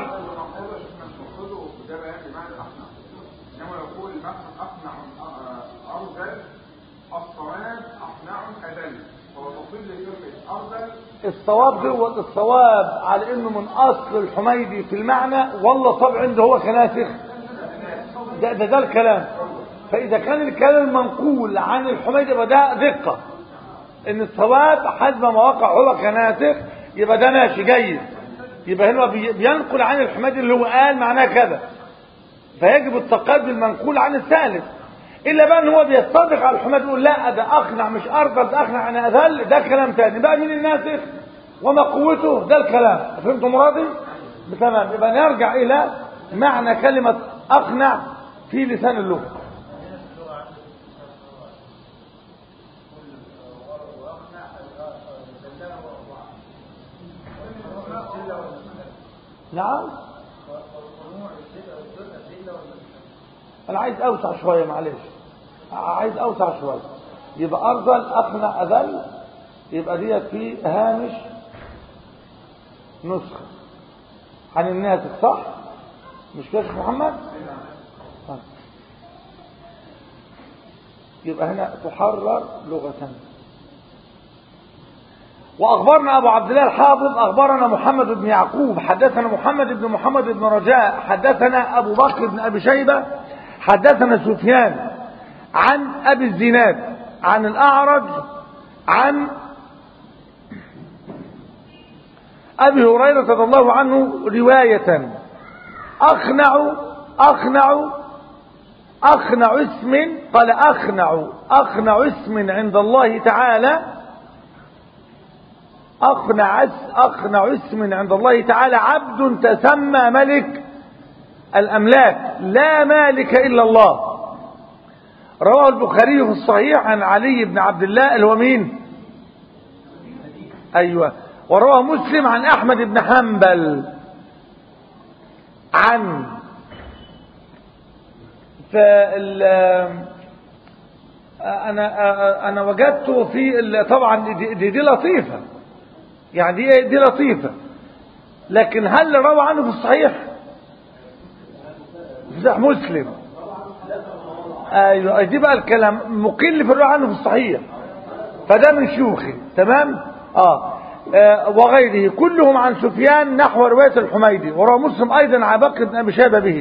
الصواب على انه من اصل الحميدي في المعنى، والله طبع عنده هو كناسخ ده الكلام. فاذا كان الكلام منقول عن الحميدي يبقى ده دقه، ان الصواب حسب ما وقع هو كناسخ، يبقى ده ماشي جيد. يبقى هنا بينقل عن الحميدي اللي هو قال معناه كذا، فيجب التقدم المنقول عن الثالث. الا بقى ان هو بيصدق على الحميدي يقول لا ده اقنع مش ارضى، ده اقنع انا اذل، ده كلام تاني بقى. مين الناسخ؟ وما قوته، ده الكلام. فهمتوا مرادي؟ تمام. يبقى نرجع الى معنى كلمة اقنع في لسان اللغة. نعم انا عايز اوسع شوية، معلش عايز اوسع شوية. يبقى ارذل، اقنع، اذل، يبقى ديت في هامش نسخة عن الناسخ، صح؟ مش كده يا شيخ محمد؟ يبقى هنا تحرر لغة. وأخبرنا أبو عبد الله الحافظ أخبرنا محمد بن يعقوب حدثنا محمد بن رجاء حدثنا أبو بكر بن أبي شيبة حدثنا سفيان عن أبي الزناد عن الأعرج عن أبي هريرة رضي الله عنه رواية أخنع اسم، قال أخنع اسم عند الله تعالى، أخنع اسم عند الله تعالى عبد تسمى ملك الأملاك لا مالك إلا الله. رواه البخاري في الصحيح عن علي بن عبد الله اللي هو مين؟ أيوة. ورواه مسلم عن أحمد بن حنبل عن أنا وجدت في طبعا دي لطيفة، يعني دي لطيفة، لكن هل روى عنه في الصحيح؟ في صحيح مسلم. ايوه دي بقى الكلام مقل في الرواية عنه في الصحيح، فده من شيوخي. تمام. وغيره كلهم عن سفيان نحو رواية الحميدي. وروى مسلم ايضا عن بكر بن ابي شيبة به.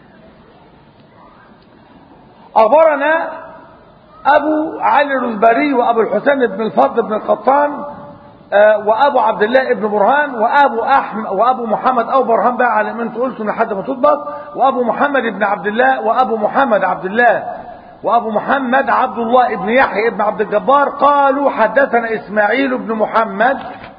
اخبرنا ابو علي الرزبري وابو الحسين بن الفضل بن القطان وابو عبد الله ابن برهان وابو محمد او برهان بقى على ما انتوا قلتوا لحد ما تضبط، وابو محمد ابن عبد الله وابو محمد عبد الله وابو محمد عبد الله ابن يحيى ابن عبد الجبار قالوا حدثنا اسماعيل بن محمد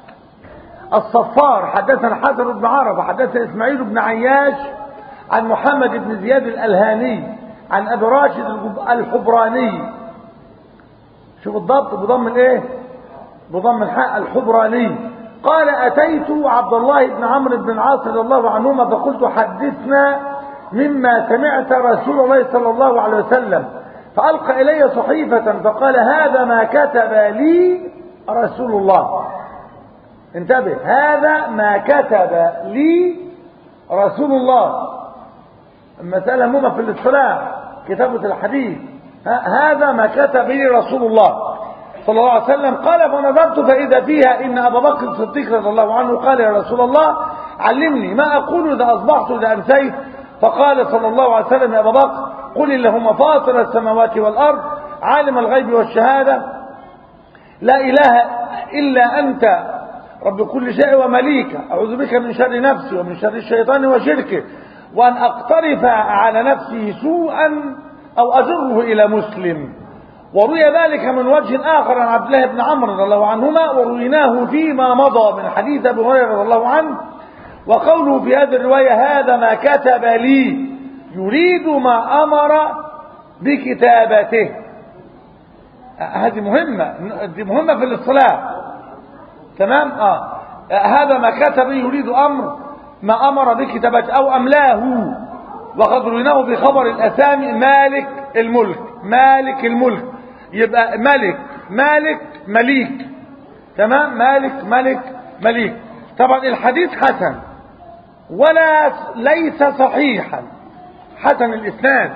الصفار حدثنا حسن بن عرفة حدثنا اسماعيل بن عياش عن محمد بن زياد الالهاني عن ابي راشد الحبراني. شوف الضبط بضم الايه؟ بضم الحاء الحبراني. قال أتيت عبد الله بن عمرو بن العاص رضي الله عنهما فقلت حدثنا مما سمعت رسول الله صلى الله عليه وسلم، فألقى إلي صحيفة فقال هذا ما كتب لي رسول الله. انتبه، هذا ما كتب لي رسول الله. المسألة مهمة في الاصطلاح كتابة الحديث. هذا ما كتب لي رسول الله صلى الله عليه وسلم. قال فنظرت فإذا فيها إن أبا بكر الصديق رضي الله عنه قال يا رسول الله علمني ما أقول إذا أصبحت إذا أمسيت. فقال صلى الله عليه وسلم يا أبا بكر قل اللهم فاطر السماوات والأرض عالم الغيب والشهادة لا إله إلا أنت رب كل شيء ومليكه أعوذ بك من شر نفسي ومن شر الشيطان وشركه وأن أقترف على نفسي سوءا أو أجره إلى مسلم. وروي ذلك من وجه آخر عن عبد الله بن عمرو رضي الله عنهما ورويناه فيما مضى من حديث أبي هريرة رضي الله عنه. وقوله في هذه الرواية هذا ما كتب لي يريد ما أمر بكتابته. هذه مهمة، دي مهمة في الاصطلاح. تمام. هذا ما كتب يريد ما أمر بكتابته أو أملاه. وقد رويناه بخبر الأسامي مالك الملك يبقى مالك مليك. تمام. مليك. طبعا الحديث حسن ولا ليس صحيحا، حسن الإسناد.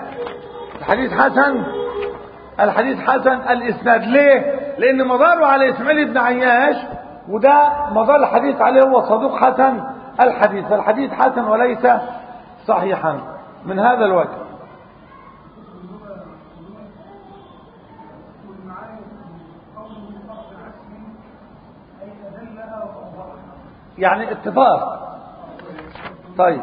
الحديث حسن الإسناد. ليه؟ لأن مداره على إسماعيل بن عياش، وده مدار الحديث عليه هو صدوق حسن الحديث، فالحديث حسن وليس صحيحا من هذا الوجه. يعني اتفاق. طيب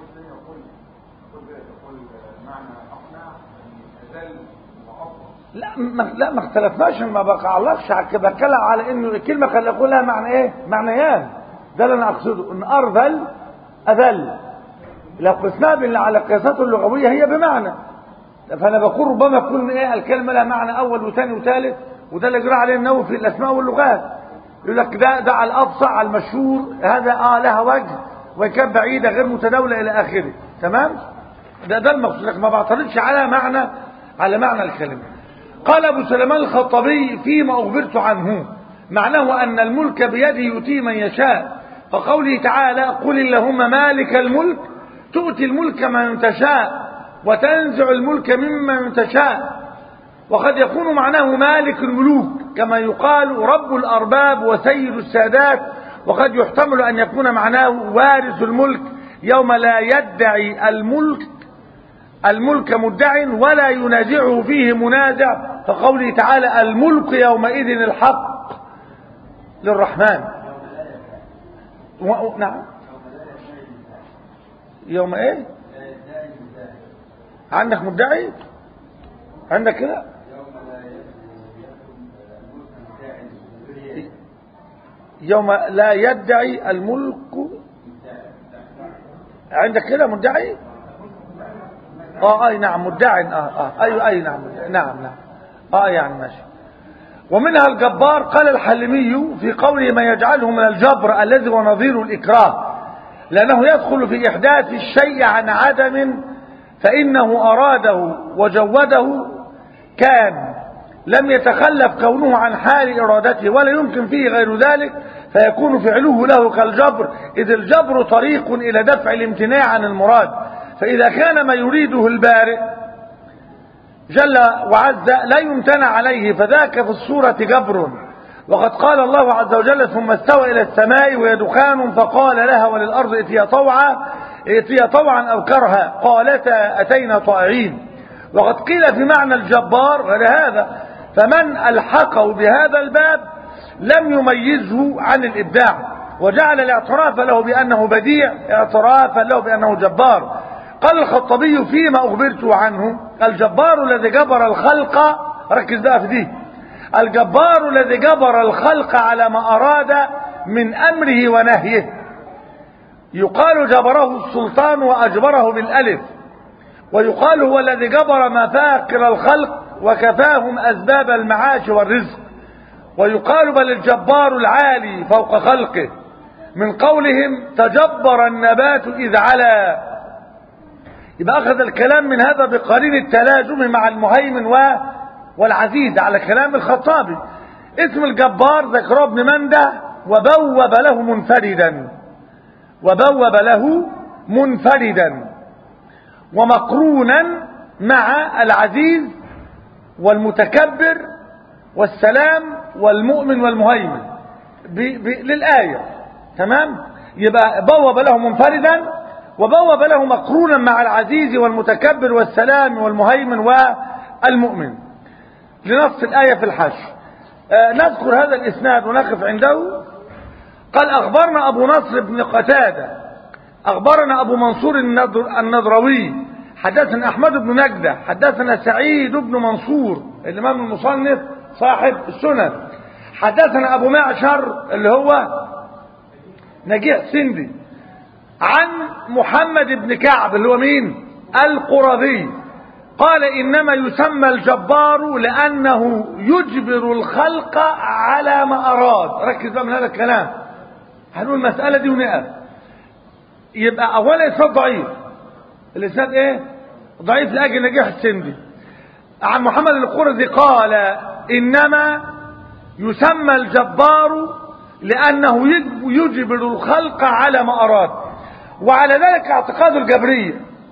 لا لا ما اختلفناش، ما بقعلقش على كده، بتكلم على انه الكلمه قد يكون لها معنى ايه؟ معنيان. ده اللي انا اقصده، ان ارذل اذل لو قسناها على قياساته اللغويه هي بمعنى، فانا بقول ربما يكون ايه الكلمه لها معنى اول وثاني وثالث، وده اللي جرى عليه النووي في الاسماء واللغات، يقول لك ده على الابصع على المشهور، هذا لها وجه وكان بعيده غير متداوله الى اخره. تمام؟ ده المقصود، لكن ما بعترضش على معنى الكلمه. قال ابو سليمان الخطابي فيما اخبرت عنه معناه ان الملك بيده يؤتيه من يشاء، فقوله تعالى قل اللهم مالك الملك تؤتي الملك من تشاء وتنزع الملك ممن تشاء، وقد يكون معناه مالك الملوك كما يقال رب الأرباب وسيد السادات، وقد يحتمل أن يكون معناه وارث الملك يوم لا يدعي الملك مدع ولا ينازعه فيه منازع، فقوله تعالى الملك يومئذ الحق للرحمن. نعم يوم ايه؟ عندك مدعي؟ عندك كده؟ يوم لا يدعي الملك، عندك كده مدعي؟ اي نعم مدعي، اي نعم يعني ماشي. ومنها الجبار. قال الحلمي في قوله ما يجعله من الجبر الذي هو نظير الإكراه، لأنه يدخل في إحداث الشيء عن عدم، فإنه أراده وجوده كان، لم يتخلف كونه عن حال إرادته ولا يمكن فيه غير ذلك، فيكون فعله له كالجبر، إذ الجبر طريق إلى دفع الامتناع عن المراد. فإذا كان ما يريده البارئ جل وعز لا يمتنع عليه فذاك في الصورة جبر. وقد قال الله عز وجل ثم استوى إلى السماء وهي دخان فقال لها وللأرض ائتيا طوعا أو كرها قالتا أتينا طائعين. وقد قيل في معنى الجبار غير هذا، فمن ألحقه بهذا الباب لم يميزه عن الإبداع، وجعل الاعتراف له بأنه بديع اعترافا له بأنه جبار. قال الخطابي فيما أخبرت عنه الجبار الذي جبر الخلق، ركز بقى في دي، الجبار الذي جبر الخلق على ما أراد من أمره ونهيه، يقال جبره السلطان وأجبره بالألف، ويقال هو الذي جبر مفاقر الخلق وكفاهم أسباب المعاش والرزق، ويقال بل الجبار العالي فوق خلقه، من قولهم تجبر النبات إذ علا. يبقى أخذ الكلام من هذا بقرين التلازم مع المهيمن والعزيز على كلام الخطابي. اسم الجبار ذكره ابن منده وبوب له منفردا ومقرونا مع العزيز والمتكبر والسلام والمؤمن والمهيمن للآية. تمام؟ يبقى بوب له منفردا وبوب له مقرونا مع العزيز والمتكبر والسلام والمهيمن والمؤمن لنص الآية في الحشر. نذكر هذا الإسناد ونقف عنده. قال أخبرنا أبو نصر بن قتادة أخبرنا أبو منصور النضروي حدثنا أحمد بن نجدة حدثنا سعيد بن منصور الإمام المصنف صاحب السنن حدثنا أبو معشر اللي هو نجيح سندي عن محمد بن كعب اللي هو مين؟ القرظي قال إنما يسمى الجبار لأنه يجبر الخلق على ما أراد. ركز بقى من هذا الكلام، هنقول المسألة دي ونقف. يبقى أولا إسناد ضعيف، الإسناد إيه؟ ضعيف لأجل نجيح السندي عن محمد القرظي قال إنما يسمى الجبار لأنه يجبر الخلق على ما أراد. وعلى ذلك اعتقاد الجبرية،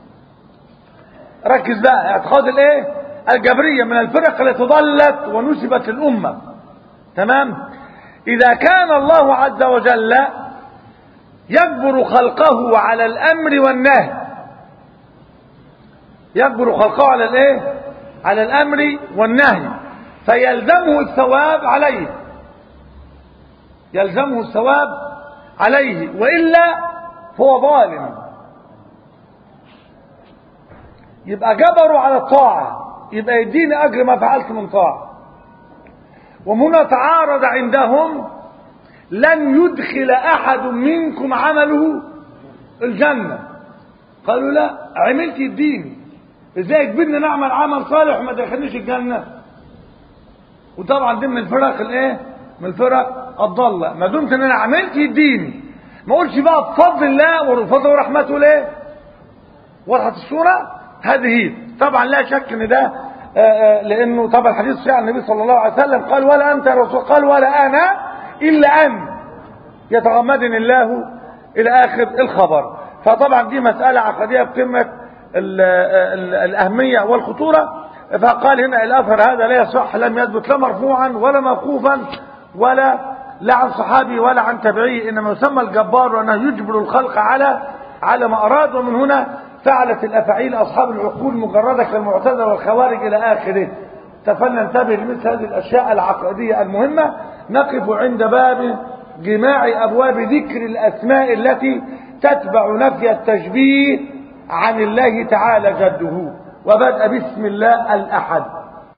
ركز بقى، اعتقاد الايه؟ الجبرية من الفرق التي ضلت ونسبت للأمة. تمام؟ إذا كان الله عز وجل يجبر خلقه على الأمر والنهي، يجبر خلقه على الايه؟ على الأمر والنهي، فيلزمه الثواب عليه، يلزمه الثواب عليه، وإلا هو ظالم. يبقى جبروا على الطاعة يبقى يديني أجر ما فعلت من طاعة. وهنا تعارض عندهم لن يدخل أحد منكم عمله الجنة. قالوا لا، عملت يديني، ازاي يجبرني نعمل عمل صالح وما دخلنيش الجنة؟ وطبعا دي من الفرق الايه؟ من الفرق الضالة. ما دمت ان انا عملت يديني، ما اقولش بقى بفضل الله وفضل ورحمته ليه؟ وضحت الصورة؟ هذه طبعا لا شك ان ده لانه طبعا الحديث صحيح عن النبي صلى الله عليه وسلم قال ولا انت يا رسول، قال ولا انا الا ان يتغمدني الله الى اخر الخبر. فطبعا دي مسألة عقدية بقمة الأهمية والخطورة. فقال هنا الأثر هذا لا يصح، لم يثبت لا مرفوعا ولا موقوفا ولا عن صحابي ولا عن تابعي، إنما يسمى الجبار وأنه يجبر الخلق على ما أراد. ومن هنا فعلت الأفاعيل أصحاب العقول مجردة كالمعتزلة والخوارج إلى آخره. فلننتبه لمثل هذه الأشياء العقدية المهمة. نقف عند باب جماع أبواب ذكر الأسماء التي تتبع نفي التشبيه عن الله تعالى جده، وبدأ بسم الله الأحد.